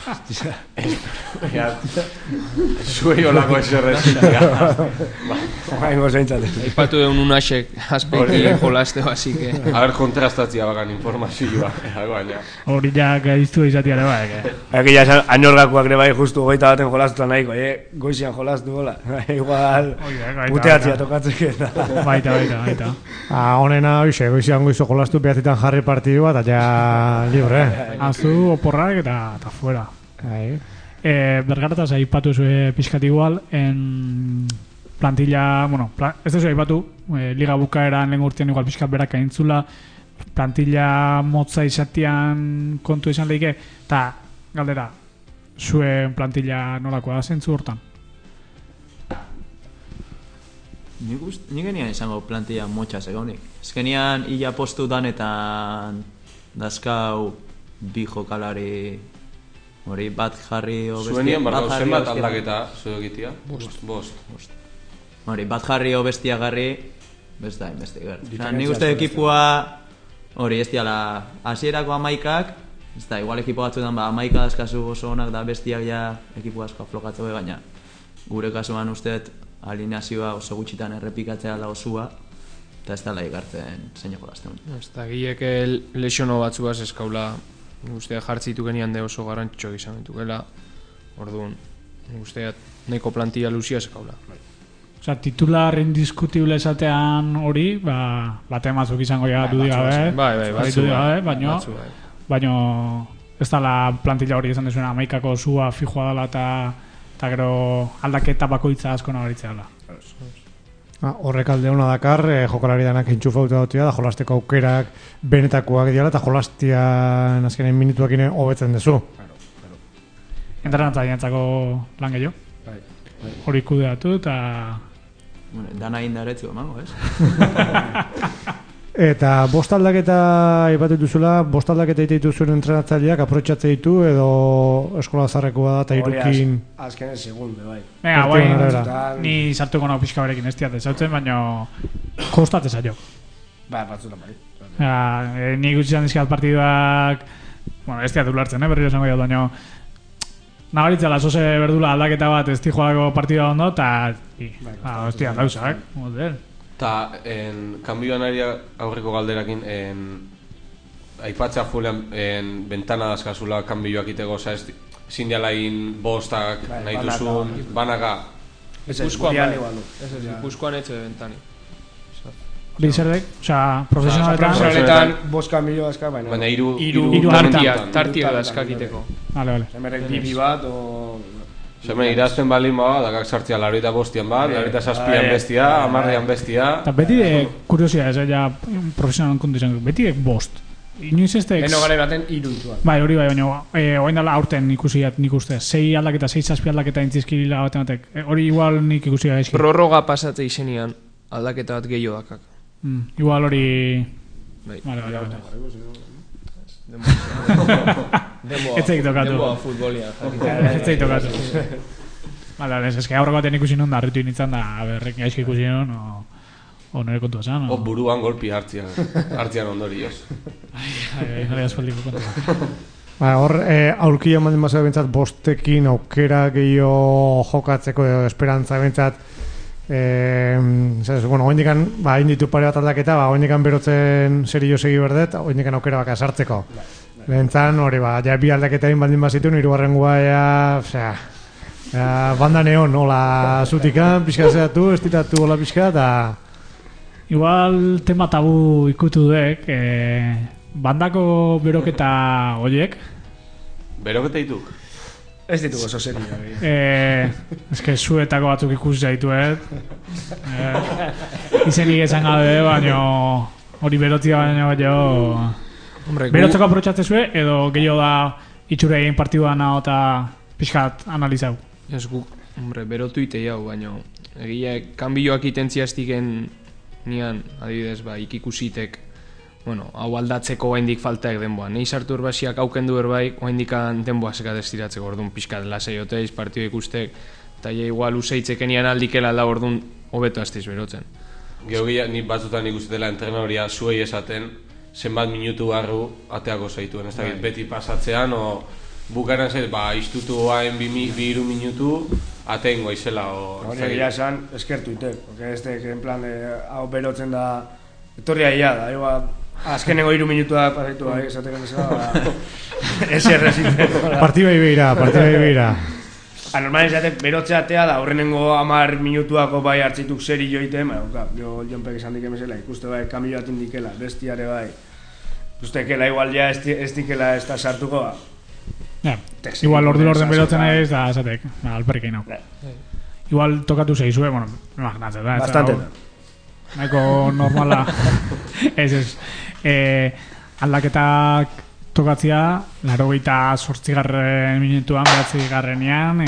Zuei olako eserrezitia. Baingo zeintzate. Aipatu egun unasek azpeiti jolaste basike. A ber, kontrastatzia bakan informazioa. Hori ja gaiztu izatea ere bai. Eki ja Ainorgakoak ere bai justu goita baten jolastuta nahiko, eh? Goizian jolastu gola. Igual puteatzia tokatzeke. Baita, baita, baita. Honena, oixe, goizian goizo jolastu behazitan jarri partidua, eta ja libre. Azu, oporrak eta fuera. Eh, Bergarataz aipatu zuen pixkat igual en plantilla, bueno, pla, ez da zuen aipatu eh, liga bukaeran lehen urtean igual pixkat berak aintzula plantilla motza izatian kontu izan lehike, eta galdera zuen plantilla nolakoa da zentzu hortan? Nik genian izango plantilla motxa segonik. Ez genian illa postu danetan dazkau bi jokalari hori bat jarri o bestia. Zuenien barra, zen bat aldaketa zuen egitea? Bost. Bost. Hori, bat jarri o bestia garri, besta investigar. Nik uste ekipua, hori, ez diala, hasierako amaikak, ez da, igual ekipo batzuetan, ba, amaika dazkazu oso onak da bestiak ja ekipo asko aflokatzu, baina gure kasuan usteet alineazioa oso gutxitan errepikatzea da osua, eta ez da laik hartzen zeinako lasten. Ez da, gilek lesiono batzuaz eskaula, guztia jartzitu genian de oso garantxo izan ditukela, orduan, guztia nahiko plantilla luzia eskaula. Osa, titular indiskutible esatean hori, ba, bate mazuk izango ja dudik gabe, bai, bai, batzu bai, baino, baino, ez da la plantilla hori izan desuena, amaikako zua fijoa dela eta gero aldaketa bakoitza asko nabaritzea dela. Ah, horrek alde hona dakar, eh, jokalari danak entxufauta dutia da, jolasteko aukerak benetakoak diala eta jolastian azkenen minutuak ine hobetzen dezu. Claro, claro. Entrenatza dintzako lan gehiago. Bai, bai. Hori kudeatu eta... Bueno, dana indaretzu emango, ez? Eta bost aldaketa aipatu dituzula, bost aldaketa egite zuen entrenatzaileak aprotxatze ditu edo eskola zarrekoa da eta irukin... Azkenen segunde, bai. Venga, guai, ni sartuko nago pixka berekin ez diat ezautzen, baina kostatez aiok. Ba, batzutan bai. E, ni gutxizan dizkat partiduak, bueno, ez diat ulartzen, eh, berriro esango jau, baina nabaritzela zose berdula aldaketa bat ez dijoako partidua ondo, eta hostia, dauza, eh? Moder. Eta, kanbioan ari aurreko galderakin, en, aipatzea fulean en, bentana dazkazula kanbioak iteko, oza, ez zindialain bostak bai, nahi duzun, banaka. Ipuzkoan etxe de bentani. Bizerdek, oza, profesionaletan... Profesionaletan, bost kanbio dazka, baina... Baina iru... Iru tartia dazkak iteko. Vale, vale. Zemerek bibi bat, o... Zemen, irazten balin bada, dakak sartzea laurita bostian bat, laurita zazpian bestia, amarrean bestia... Eta beti de, kuriosia, ez, ja, profesionalan kontu izan, beti de bost. Inoiz ez de... Beno gare baten iru ituak. Bai, hori bai, baina, oain dala aurten ikusiat nik uste, sei aldaketa, sei zazpi aldaketa intzizkirila baten batek, hori igual nik ikusia gaizki. Prorroga pasatze izenian, aldaketa bat gehiago dakak. Mm, igual hori... Bai, vale, vale, vale. Ez zeik tokatu. Denboa futbolia. Ez zeik tokatu. Bala, ez que aurreko batean ikusi non da, arritu initzan da, berrek gaizki ikusi non, O nire kontua zen, O buruan golpi hartzian, hartzian ondorioz. Ai, ai, ai, nire aspaldiko kontua. Ba, hor, e, aurkio maldin bazea bintzat bostekin aukera gehiago jokatzeko edo esperantza bintzat e, zez, bueno, oindikan ba, inditu pare bat aldaketa, ba, oindikan berotzen serio segi berdet, oindikan aukera baka sartzeko. Behentzan, hori, ba, ja bi aldaketa egin baldin bazituen, hirugarrengua ea, osea, ea, banda neon, hola, zutikan, pixka zeatu, estiratu, hola pixka, eta... Igual tema tabu ikutu dek, eh, bandako beroketa horiek. Beroketa dituk? Ez ditugu oso serio. Eh, eske zuetako batzuk ikus zaituet. Eh, izenik esan gabe, baino hori berotzia baino baino... Berotzeko aprotxatze zue, edo gehiago da itxure egin partiduan hau eta pixkat analizau? Ez guk, hombre, berotu ite jau, baino egia kanbioak itentzia estiken nian, adibidez, ba, ikikusitek, bueno, hau aldatzeko oaindik faltaek denboa. Nei sartu erbasiak aukendu erbai, oaindikan denboa sekat estiratzeko, orduan pixkat lasai oteiz, partio ikustek, eta ja igual useitzeken nian aldikela da orduan hobeto astiz berotzen. Geogia, ni batzutan ikustela entrenoria zuei esaten, zenbat minutu barru ateako zaituen, ez dakit, beti pasatzean, o bukaran zait, ba, iztutu hain bi, bi iru minutu, ateingo izela, o... Hori egia esan, eskertu itek, porque ez dek, en plan, hau berotzen da, etorria ia da, igual, azkenengo iru minutua pasaitu, bai, esateko nezela, ez errezitzen. Partibei beira, partibei beira. Anormalen zatek, berotzeatea da, horrenengo amar minutuako bai hartzituk seri joite, ba, jo jonpek esan dike mesela, ikuste bai, kamio bat indikela, bestiare bai, ustekela igual ja ez dikela ez da sartuko, ba. Ja, igual ordu orden berotzen ez da, esatek, alperkein hau. Igual tokatu zeizue, bueno, imaginatzen da. Bastante. Nahiko normala, ez ez, aldaketak tokatzia, laro gaita sortzigarren minutuan, beratzi garrenean,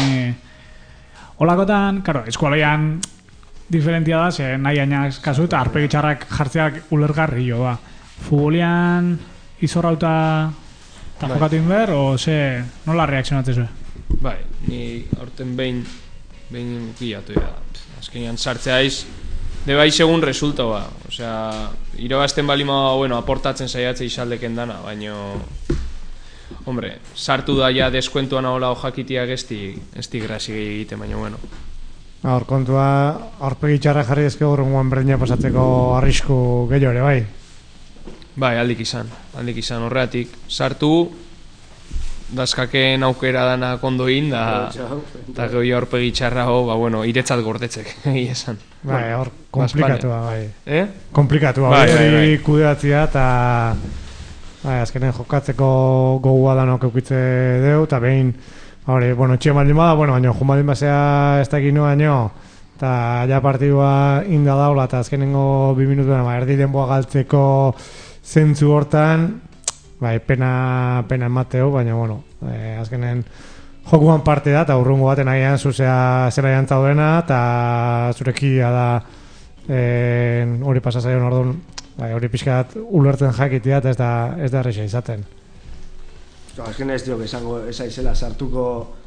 holakotan, karo, eskualean diferentia da, ze nahi ainaz kasu, eta arpegitxarrak jartzeak ulergarri jo da. Futbolian izorrauta eta jokatu inber, o ze, nola reakzionatzen zuen? Bai, ni aurten behin, behin gilatu da. Azkenean sartzea iz, de bai segun resultoa, osea, irabazten balima, bueno, aportatzen saiatze izaldeken dana, baino, hombre, sartu da ja deskuentuan ahola ojakitiak esti, esti grasi gehi egiten, baina, bueno. Hor kontua, aurpegi txarra jarri ezke horrengoan berdina pasatzeko arrisku gehiago ere, bai? Bai, aldik izan, aldik izan horreatik. Sartu, dazkaken aukera dana kondoin, da, eta gehi aurpegi txarra ho, ba, bueno, iretzat gordetzek, egia esan. Bai, hor, komplikatua, bai. Eh? Komplikatua, bai, bai, bai. Kudeatzia, eta bai, azkenen jokatzeko gogua danok eukitze deu, eta behin, hori, bueno, txio maldin bada, bueno, baina, jo maldin basea ez da egin baino, eta ja partidua inda daula, eta azkenengo bi minutuan, ba, erdi denboa galtzeko zentzu hortan, bai, pena, pena emateo, baina, bueno, eh, azkenen jokuan parte da, eta urrungo baten agian zuzea zera jantzaudena, eta zurekia da eh, hori pasazaion orduan, bai, hori pixkat ulertzen jakitea, eta ez da, ez da errexea izaten. Azken ez diok esango esa izela sartuko,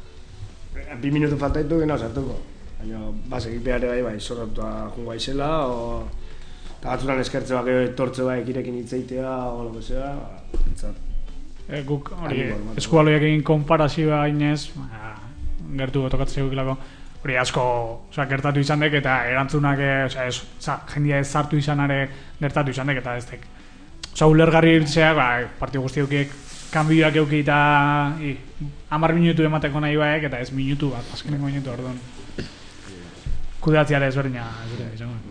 bi minutu faltaitu gena sartuko. Baina, basek ipeare bai, bai, zorratuta jungoa izela, o... Eta batzutan eskertze bat gero etortze bat ekirekin hitzeitea, o lo que sea, entzat. E, guk, hori, eskualoiak egin konparazioa inez, gertu tokatzea gukilako, hori asko, oza, gertatu izan dek, eta erantzunak, oza, ez, oza, jendia ez zartu izanare gertatu izan dek, eta ez dek. Oza, ulergarri hiltzeak, ba, partio guztiokik, kanbioak euki eta hamar minutu emateko nahi baek, eta ez minutu bat, azkeneko minutu orduan. Kudeatziare ezberdina, ez dira, izango.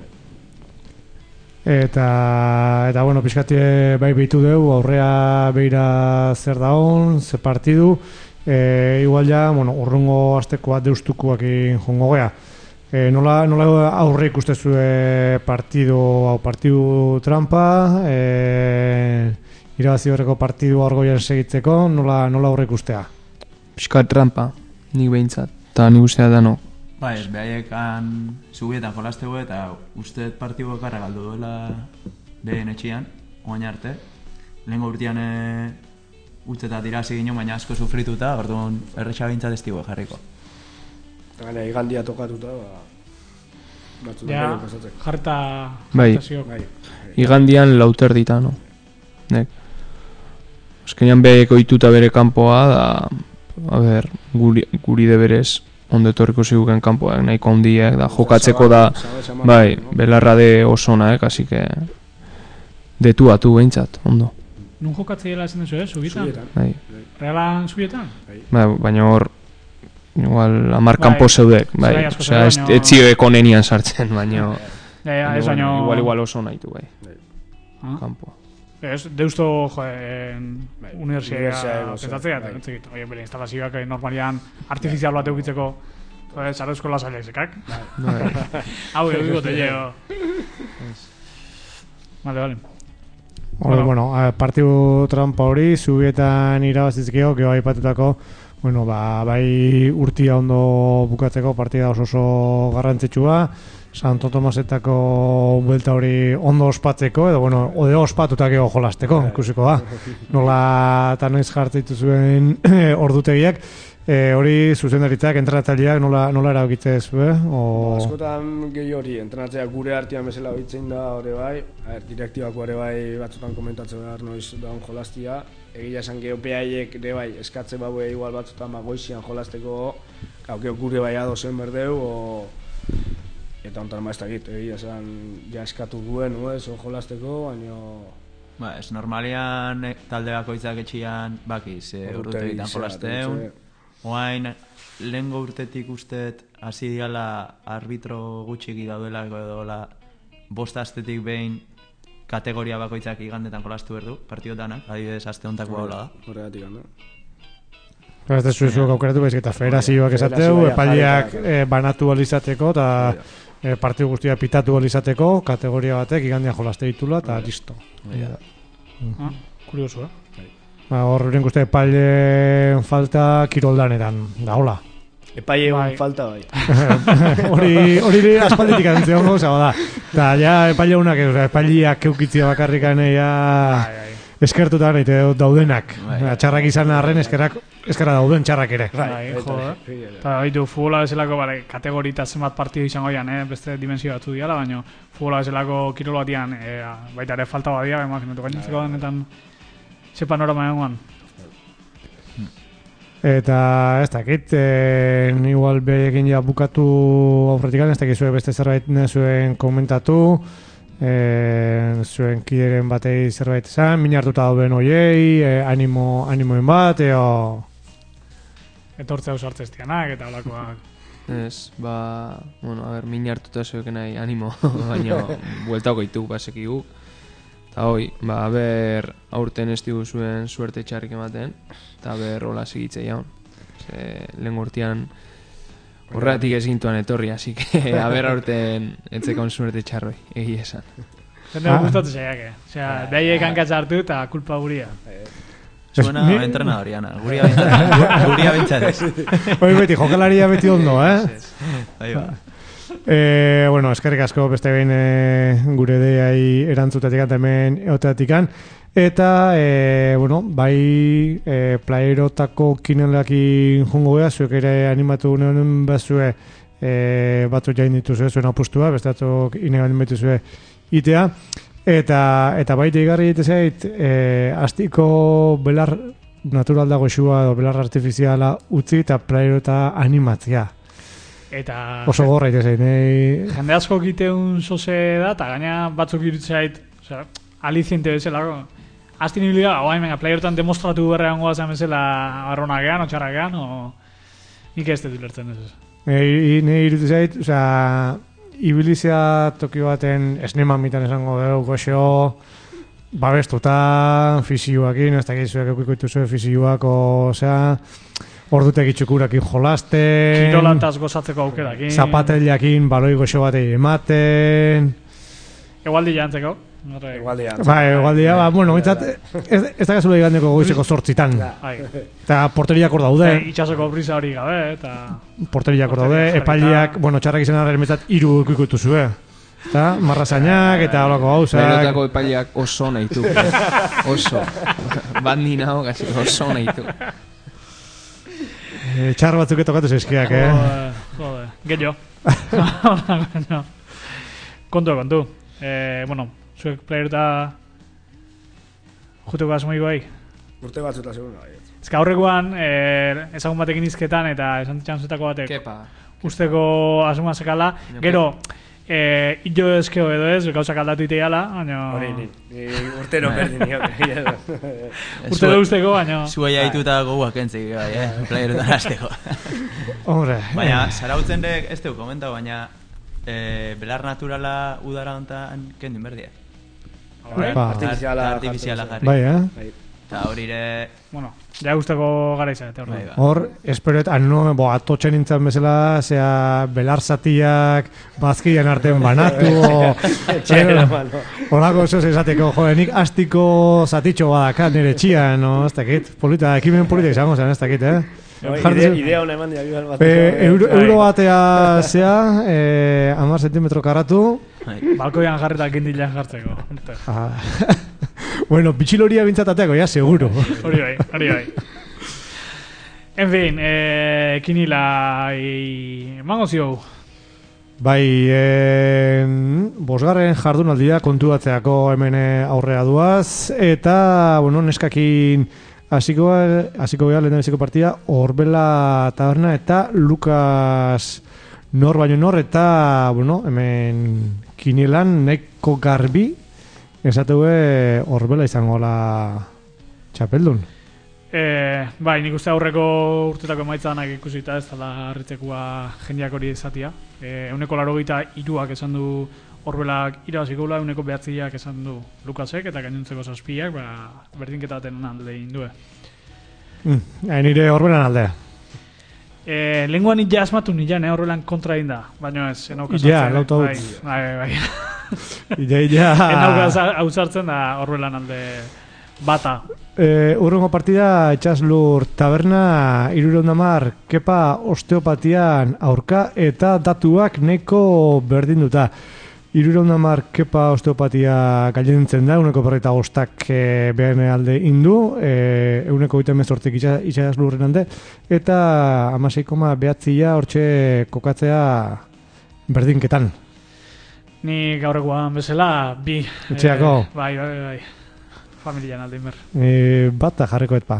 Eta, eta bueno, pixkati bai behitu dugu, aurrea beira zer daun, ze partidu, e, igual ja, bueno, urrungo azteko bat deustukoak jongo gea. E, nola, nola aurre ikustezu partidu, hau partidu trampa, e, irabazi horreko partidu argoian segitzeko, nola, nola aurre ikustea? Piskat trampa, nik behintzat, eta nik ustea da no. Ba ez, behaiekan zubietan jolaztegu eta usteet partidu bakarra galdu duela behen etxian, oain arte. Lehenko urtean e, utzetat irazi ginen, baina asko sufrituta, orduan erretxa behintzat ez digu jarriko. Gane, igandia tokatuta, ba... Ja, jarta Bai, igandian lauter dita, no? Nek. Azkenean behek oituta bere kanpoa da, a ber, guri, guri deberez ondo etorriko ziguken kanpoak, nahiko handiak, da jokatzeko da, bai, belarra de osonak, así que detu atu behintzat, ondo. Nun jokatzeiela esan duzu, eh? Zubietan? Bai. Realan zubietan? Bai, baina hor, igual, amar kanpo zeudek, bai, osea, ez zioek onenian sartzen, baina... Ja, ja, ez baino... Igual, igual oso nahitu, bai. Kanpo. Ez, deusto, jo, universiaia pentsatzea, entzikit, oie, bere instalazioak normalian artifizial bat eukitzeko, zara eskola zailezekak. Hau, edo teleo. Vale, vale. Bueno, bueno, partidu trampa hori, Zubietan irabazizkeo, geho aipatutako, bueno, ba, bai urtia ondo bukatzeko partida oso oso garrantzitsua, Santo Tomasetako buelta hori ondo ospatzeko, edo, bueno, ode ospatutak ego jolasteko, ikusiko da. Nola eta noiz jartzeitu zuen ordutegiak, e, hori zuzendaritzak, entrenatzaileak nola, nola eragitzez, be? O... Ba, askotan gehi hori, entrenatzea gure artean bezala bitzein da, hori bai, er, direktibako ere bai batzutan komentatzen behar noiz daun jolastia, egia esan geopeaiek ere bai, eskatze baue igual batzutan bagoizian jolasteko, gaukeo gure bai adozen berdeu, o... eta ontan maestra egit, egia esan ja eskatu duen, no, ez, jolasteko, baina... Ba, ez normalian talde bakoitzak etxian bakiz, e, urtegitan jolasteun. Oain, lehengo urtetik usteet hasi diala arbitro gutxiki daudela edo la bost astetik behin kategoria bakoitzak igandetan jolastu berdu, partidotanak, adibidez aste hontako baula da. Horregatik handa. Ez da zuezuak aukeratu baizik eta federazioak esateu, epaileak banatu alizateko eta partidu guztia pitatu alizateko, kategoria batek igandean jolaste ditula eta listo. Kurioso, eh? Hor horren guztia epaileen falta kiroldanetan, da hola. Epailean falta bai. Hori aspalditik adentzea hongo, zaba da. Eta ja epaileunak, epaileak eukitzia bakarrikan ja... eskertuta nahi daudenak. Txarrak izan arren eskerak eskera dauden txarrak ere. Eta haitu, futbola bezalako kategorita zenbat partidu izango dian, beste dimensio batzu diala, baina futbola bezalako kirol batian baita ere falta badia, imaginatu gainentzeko denetan ze panorama egon. Eta ez dakit, igual behekin ja bukatu aurretik, ez dakit zuen beste zerbait zuen komentatu, E, zuen kideren batei zerbait esan, min hartuta dauden oiei, e, animo, animoen bat, eo... Etortzea usartzeztianak eta olakoak. Ez, ba, bueno, a ber, min hartuta zeuken nahi animo, baina bueltako ituk basekiguk. Eta hoi, ba, a ber, aurten ez digu zuen suerte txarrik ematen, eta ber, hola segitzea jaun. Ze, lehen urtean... Horregatik ez gintuan etorri, así que a ber aurten entzekon suerte txarroi, egi esan. Zende gustatu zeiak, eh? Osea, daiek hankatza hartu eta kulpa guria. Suena entrenadoriana, guria bintzarez. Hoi beti, jokalaria beti ondo, eh? Ahí va. Eh, bueno, eskerrik asko beste behin eh, gure deiai erantzutatik eta hemen eoteatikan. Eta, e, bueno, bai e, playerotako kinelakin jungo beha, zuek ere animatu honen bazue e, batzu jain dituzue zuen apustua, beste batzuk inegan dituzue itea. Eta, eta baita igarri dituzeit, e, astiko belar natural dago xua edo belar artifiziala utzi eta playerota animatzea. Eta oso gorra itezeit. Nei... Jende asko giteun zoze da, eta gaina batzuk irutzeit, osea, aliziente bezalako. Aztin hibilia, oa hemen, playerotan demostratu berrean goazen bezala arronakean, o txarrakean, o... Nik ez dut ulertzen ez. Nei irutu zait, osea, ibilizia toki baten esneman mitan esango dugu, goxo, babestuta, fisioakin, ez dakit zuek eukiko dituzue fisioak, osea, ordutek itxukurakin jolasten... Kirolantaz gozatzeko aukerakin... Zapateilakin, baloi goxo batei ematen... Egualdi jantzeko... Egualdia. Ba, egualdia, ba, bueno, mitzat, ez, ez da kasula igandeko goizeko zortzitan. Eta porteriak hor daude. Itxasoko brisa hori gabe, eta... Porteriak hor daude, epaileak, bueno, txarrak izan arren mitzat, iru ikuikutu zue. Eta, marrazainak, eta holako gauzak. Bailotako epaileak oso nahitu. Oso. Bandi naho, gazi, oso nahitu. Txar batzuk etokatu zeskiak, eh? Jode, gehiago. Kontu, kontu. Eh, bueno, zuek playerta juteko asmoiko bai. Urte batzuta segun bai. Ez que aurrekoan, eh, ezagun batekin izketan eta esan txantzutako batek. Kepa. Usteko asuma zekala. Gero, eh, ito eskeo edo ez, gauzak aldatu iteala, baina... Hori, ni, ni urtero berdin nio. Urtero usteko, baina... Zuei haituta goguak entzik, bai, eh? Playeretan hasteko. Hombre. Baina, zarautzen dek, ez teu komentau, baina eh, belar naturala udara hontan kendun berdia. Artifiziala Artifiziala jarri. Bai, eh? Eta hori ere... Bueno, ja guztako gara izate hori. Hor, esperoet, ano, bo, atotxen nintzen bezala, zea, belar zatiak, bazkian artean banatu, o... Horako oso esateko, joder, nik astiko zatitxo badakat nire txian, no, ez dakit, polita, ekimen polita izango zen, ez dakit, eh? Idea, idea hona eman diak bat. Euro, euro batea zea, eh, amar zentimetro karatu. Balkoian jarretak indilean jartzeko. Ah. Bueno, bitxiloria bintzatateako, ja, seguro. Hori bai, hori bai. En fin, eh, kinila emango zio. Bai, eh, bosgarren jardunaldia kontuatzeako hemen aurrea duaz, eta, bueno, neskakin hasiko hasiko gara lehen biziko partida, Orbela Taberna eta Lukas nor baino nor, eta, bueno, hemen kinielan nahiko garbi, esateue Orbela izango la txapeldun. Eh, bai, nik uste aurreko urtetako emaitzanak ikusita ez dela harritzekoa jendeak hori izatia. Eh, euneko laro gita iruak esan du Orbelak irabaziko gula, euneko behatziak esan du Lukasek, eta gainontzeko zazpiak, ba, berdinketa baten alde indue. Mm, hain nire Orbelan aldea. Eh, lenguan nik ja asmatu nilan, eh, Orbelan kontra inda, baina ez, enauka sartzen. Ja, lauta bai, dut. bai, bai. Ja, ja. Enauka hau sartzen da Orbelan alde bata. Eh, urrengo partida, Itxaslur Taberna, irureundamar, kepa osteopatian aurka, eta datuak neko berdin duta. Irureundamar kepa osteopatia gailentzen da, uneko berreita goztak e, behan alde indu, e, euneko goita emezortzik Itxaslurren alde, eta amasei koma behatzia hortxe kokatzea berdinketan. Ni gaurrekoan bezala, bi. Etxeako? Eh, bai, bai, bai. Familian alde inber. E, bat jarriko etpa.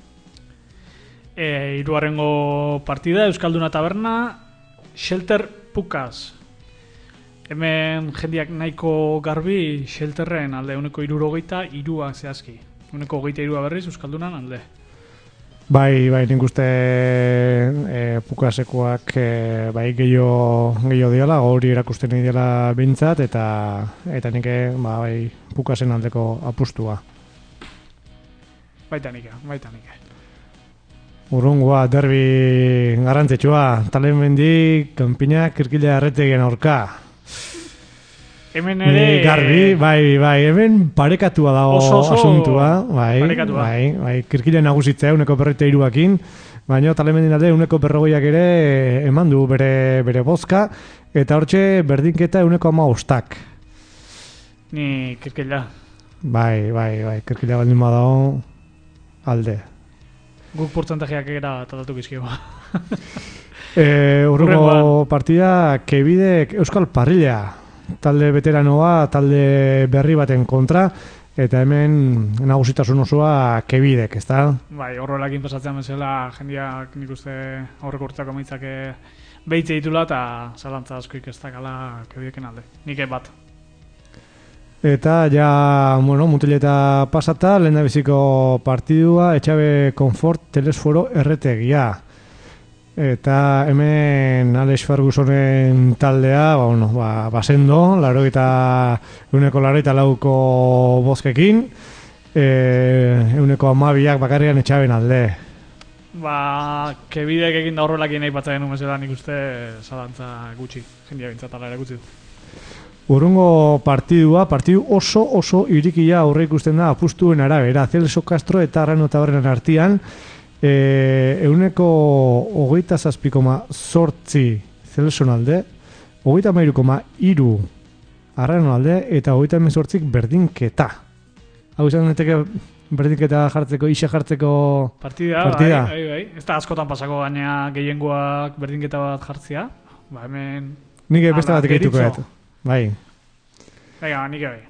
E, Hirugarrengo partida, Euskalduna Taberna, Shelter Pukas. Hemen jendiak nahiko garbi Shelterren alde uneko irurogeita iruak zehazki. Uneko hogeita irua berriz Euskaldunan alde. Bai, bai, nik uste e, Pukasekoak e, bai gehiago gehiago diala, hori erakusten nahi diala bintzat, eta eta nik ba, bai, Pukasen aldeko apustua. Baita nike, baita nike. Urrungoa, derbi garrantzitsua, Talemendi, Kanpina, Kirkila Arretegien aurka. Hemen ere... Garbi, bai, bai, hemen parekatua dago oso, oso asuntua, bai, parekatua. bai, bai, Kirkila nagusitzea uneko berrogeita hiruakin, baina Talemendin alde uneko berrogoiak ere eman du bere, bere bozka, eta hortxe berdinketa uneko ama ostak. Ni Kirkila. Bai, bai, bai, Kirkila baldin badago alde. Guk portzentajeak era tatatu gizkioa. e, Urrengo partida, Kebidek Euskal Parrilla, talde veteranoa, talde berri baten kontra, eta hemen nagusitasun osoa Kebidek, ezta? Bai, horrelakin pasatzean bezala, jendeak nik uste aurreko urteko maitzake behitze ditula, eta zalantza askoik ez dakala Kebideken alde. Nik bat. Eta ja, bueno, mutileta pasata, lehen da biziko partidua, Etxabe Konfort Telesforo erretegia. Eta hemen Alex Fergusonen taldea, ba, bueno, ba, basendo, laro eta euneko laro eta lauko bozkekin, e, euneko amabiak bakarrian Etxaben alde. Ba, Kebidek egin da horrelakien nahi batzaien numezela nik uste zalantza gutxi, jendia bintzatala ere gutxi du. Urrungo partidua, partidu oso oso irikia aurre ikusten da apustuen arabera, Celso Castro eta Arrano Tabernan artean, e, euneko hogeita zazpi koma zortzi Celson alde, hogeita mairu koma iru Arrano alde, eta hogeita emezortzik berdinketa. Hau izan daiteke berdinketa jartzeko, isa jartzeko partida. partida. Bai, bai, bai. Ez da askotan pasako gaina gehiengoak berdinketa bat jartzea. Ba, hemen... Nik beste bat egituko dut. Bai. Venga, nik ebe.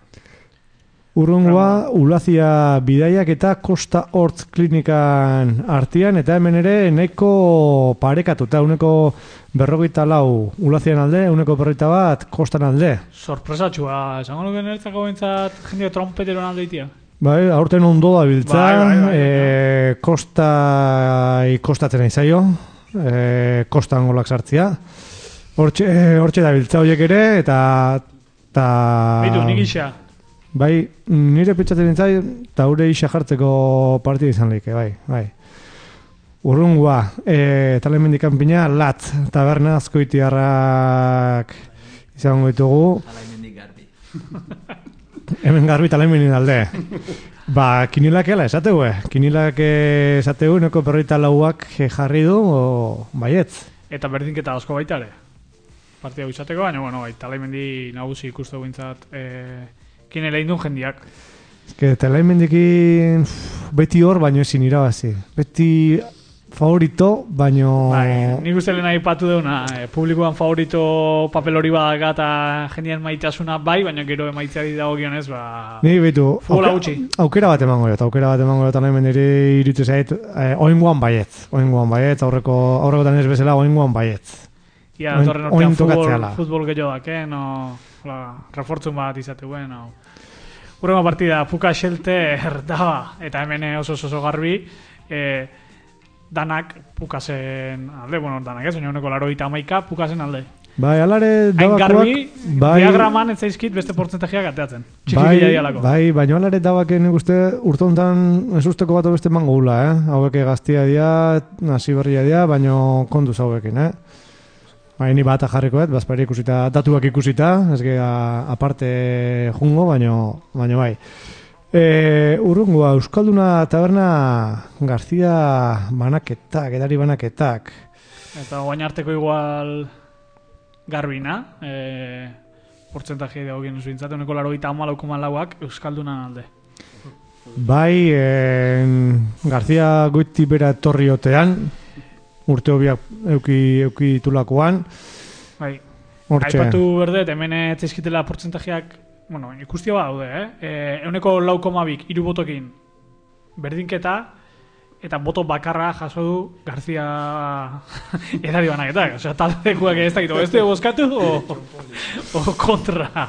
Urrungoa, Ulazia bidaiak eta Kosta Hortz klinikan artean, eta hemen ere nahiko parekatuta, uneko berrogeita lau Ulazian alde, uneko berrogeita bat Kostan alde. Sorpresatxua, esango nuke niretzako bentsat jende trompeteron alde itia. Bai, aurten ondo da biltza, Bai, bai, bai, e, Kosta ikostatzen aizaio, e, Kostan golak sartzia. Hortxe, hortxe da biltza horiek ere, eta... eta... Beitu, nik isa. Bai, nire pentsatzen nintzai, eta ure isa jartzeko partida izan leike, bai, bai. Urrungua, e, talemendikan pina, Lat, taberna azkoitiarrak izango ditugu. Talaimendik garbi. Hemen garbi talemendin alde. Ba, kinilak ela esateu, eh? Kinilak esateu, neko berroita lauak jarri du, o, baietz. Eta berdinketa asko baita ere. Partida izateko, baina, bueno, bai, talaimendi nagusi ikustu bintzat, eh, kinela indun jendiak. Eske, talaimendikin beti hor, baino ezin irabazi. Beti favorito, baino... Bai, nik uste lehen aipatu deuna, eh, publikoan favorito papel hori badaka eta jendien maitasuna bai, baina gero emaitzeari dago gionez, ba... Ni betu, Futbola auke, gutxi. aukera bat emango jota, aukera bat emango jota nahi mendiri irutu zait, eh, oingoan baietz, oingoan baietz, aurreko, aurreko tanez bezala oingoan baietz. Ia, Oin- torren oin ortean futbol, tokatzeala. futbol gehiago dake, no, la, refortzun bat izateuen, no. Urrengo partida, Puka Shelter daba, eta hemen oso oso garbi, eh, danak Pukasen alde, bueno, danak ez, uneko larogeita hamaika Pukasen alde. Bai, alare Hain dabakoak... garbi, bai, diagraman ez zaizkit beste portzentajeak ateatzen. Txiki bai, bila dialako. bai, baina alare dabaken nik uste urtontan ez usteko bat beste emango gula, eh? Haueke gaztia dia, hasi berria dia, baina kontuz hauekin, eh? Bai, ni bata jarrikoet, bazpari ikusita, datuak ikusita, ez gea aparte jungo, baina baino bai. E, urrungoa, Euskalduna taberna Garzia banaketak, edari banaketak. Eta guain arteko igual garbina, e, portzentaje dago gien zuintzat, uneko laro gita amalau koma lauak Euskaldunan alde. Bai, en, Garzia goiti bera etorriotean, urte hobiak euki, euki tulakoan. Bai, Hortxe. aipatu berdet, hemen etzaizkitela portzentajeak, bueno, ikustia bat daude, eh? E, euneko lau koma bik, iru botokin berdinketa, eta boto bakarra jaso du Garzia edari banaketak. Osea, taldekuak ez dakit, o ez dugu bozkatu, o, o kontra.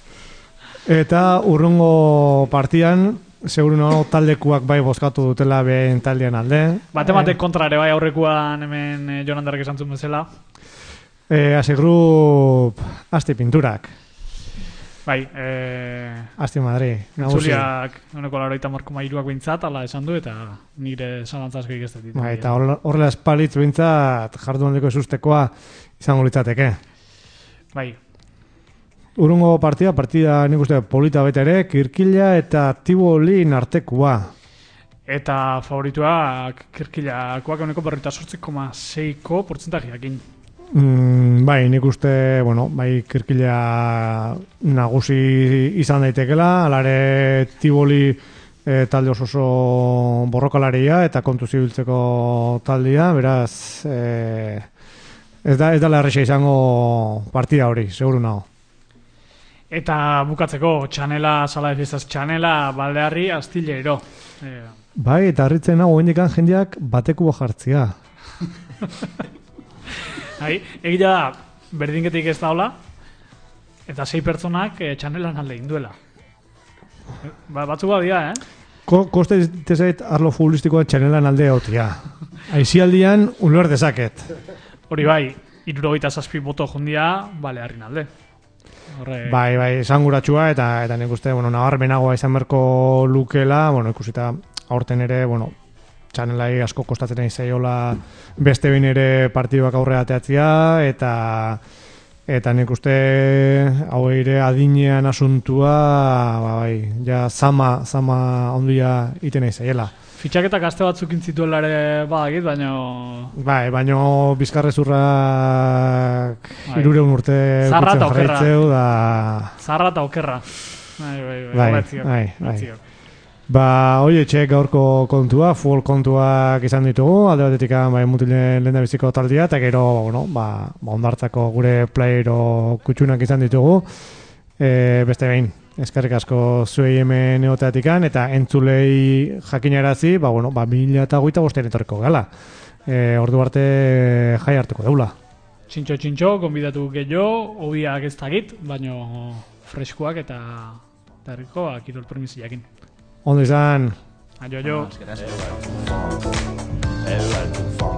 Eta urrungo partian, seguru no, taldekuak bai bozkatu dutela behen taldean alde. Bate-batek kontra ere bai aurrekoan hemen eh, Jon Anderrek esan zuen bezala. E, Asegrup, Asti Pinturak, Bai, eh, Asti Madrid, nagusi. Entzuliak uneko laroita markoma iruak bintzat, ala esan du, eta nire zalantzazko ikestet ditu. Bai, eta hor- horrela espalitz bintzat jardu handiko esustekoa izango litzateke. Bai, Urrungo partida, partida nik uste polita bete ere, Kirkila eta Tibolin artekua. eta favorituak Kirkilakoak uneko berrita sortzi koma seiko portzentajeakin. Mm, bai, nik uste, bueno, bai, Kirkila nagusi izan daitekela, alare Tiboli e, talde oso oso borrokalaria eta kontu zibiltzeko taldea, beraz, e, ez da, ez da erresa izango partida hori, seguru nago. Eta bukatzeko, txanela, sala de fiestas txanela, baldearri, astillero. Eh, Bai, eta harritzen hau hendikan jendeak batekua jartzia. Hai, egia da, berdinketik ez daula, eta sei pertsonak eh, txanelan alde induela. Ba, batzu badia, eh? Ko, koste zait arlo futbolistikoa txanelan alde hautia. Aizialdian uler dezaket. Hori bai, irurogeita zazpi boto jundia, balearrin alde. Horre, Bai, bai, esanguratsua eta eta nik uste, bueno, nabarmenagoa izan berko lukela, bueno, ikusita aurten ere, bueno, txanelai asko kostatzen izaiola beste behin ere partiduak aurre ateatzia, eta eta nik uste hau ere adinean asuntua, ba, bai, ja zama, zama ondia iten izaiela. fitxaketak aste batzuk intzituela ere badakit, baina... Bai, baino bizkarrezurrak Bai. hirureun urte Zarra ukitzen eta okerra. jarraitzeu, da... Zarra eta okerra. Bai, bai, bai, Bai, horretziok, bai, bai. horretziok. Ba, oie, txek gaurko kontua, futbol kontuak izan ditugu, alde batetik bai, mutilen lehen biziko taldia, eta gero, bueno, ba, ba ondartzako gure playero kutsunak izan ditugu. E, beste behin, eskerrik asko zuei hemen egoteatikan, eta entzulei jakinarazi, ba, bueno, ba, mila eta hogeita bostean etorriko gala. E, ordu arte jai hartuko deula. Txintxo, txintxo, konbidatu gehiago, hobiak ez dakit, baino freskoak eta herriko kirol permisiakin. Ondo izan. Aio, aio. Eskerrik asko.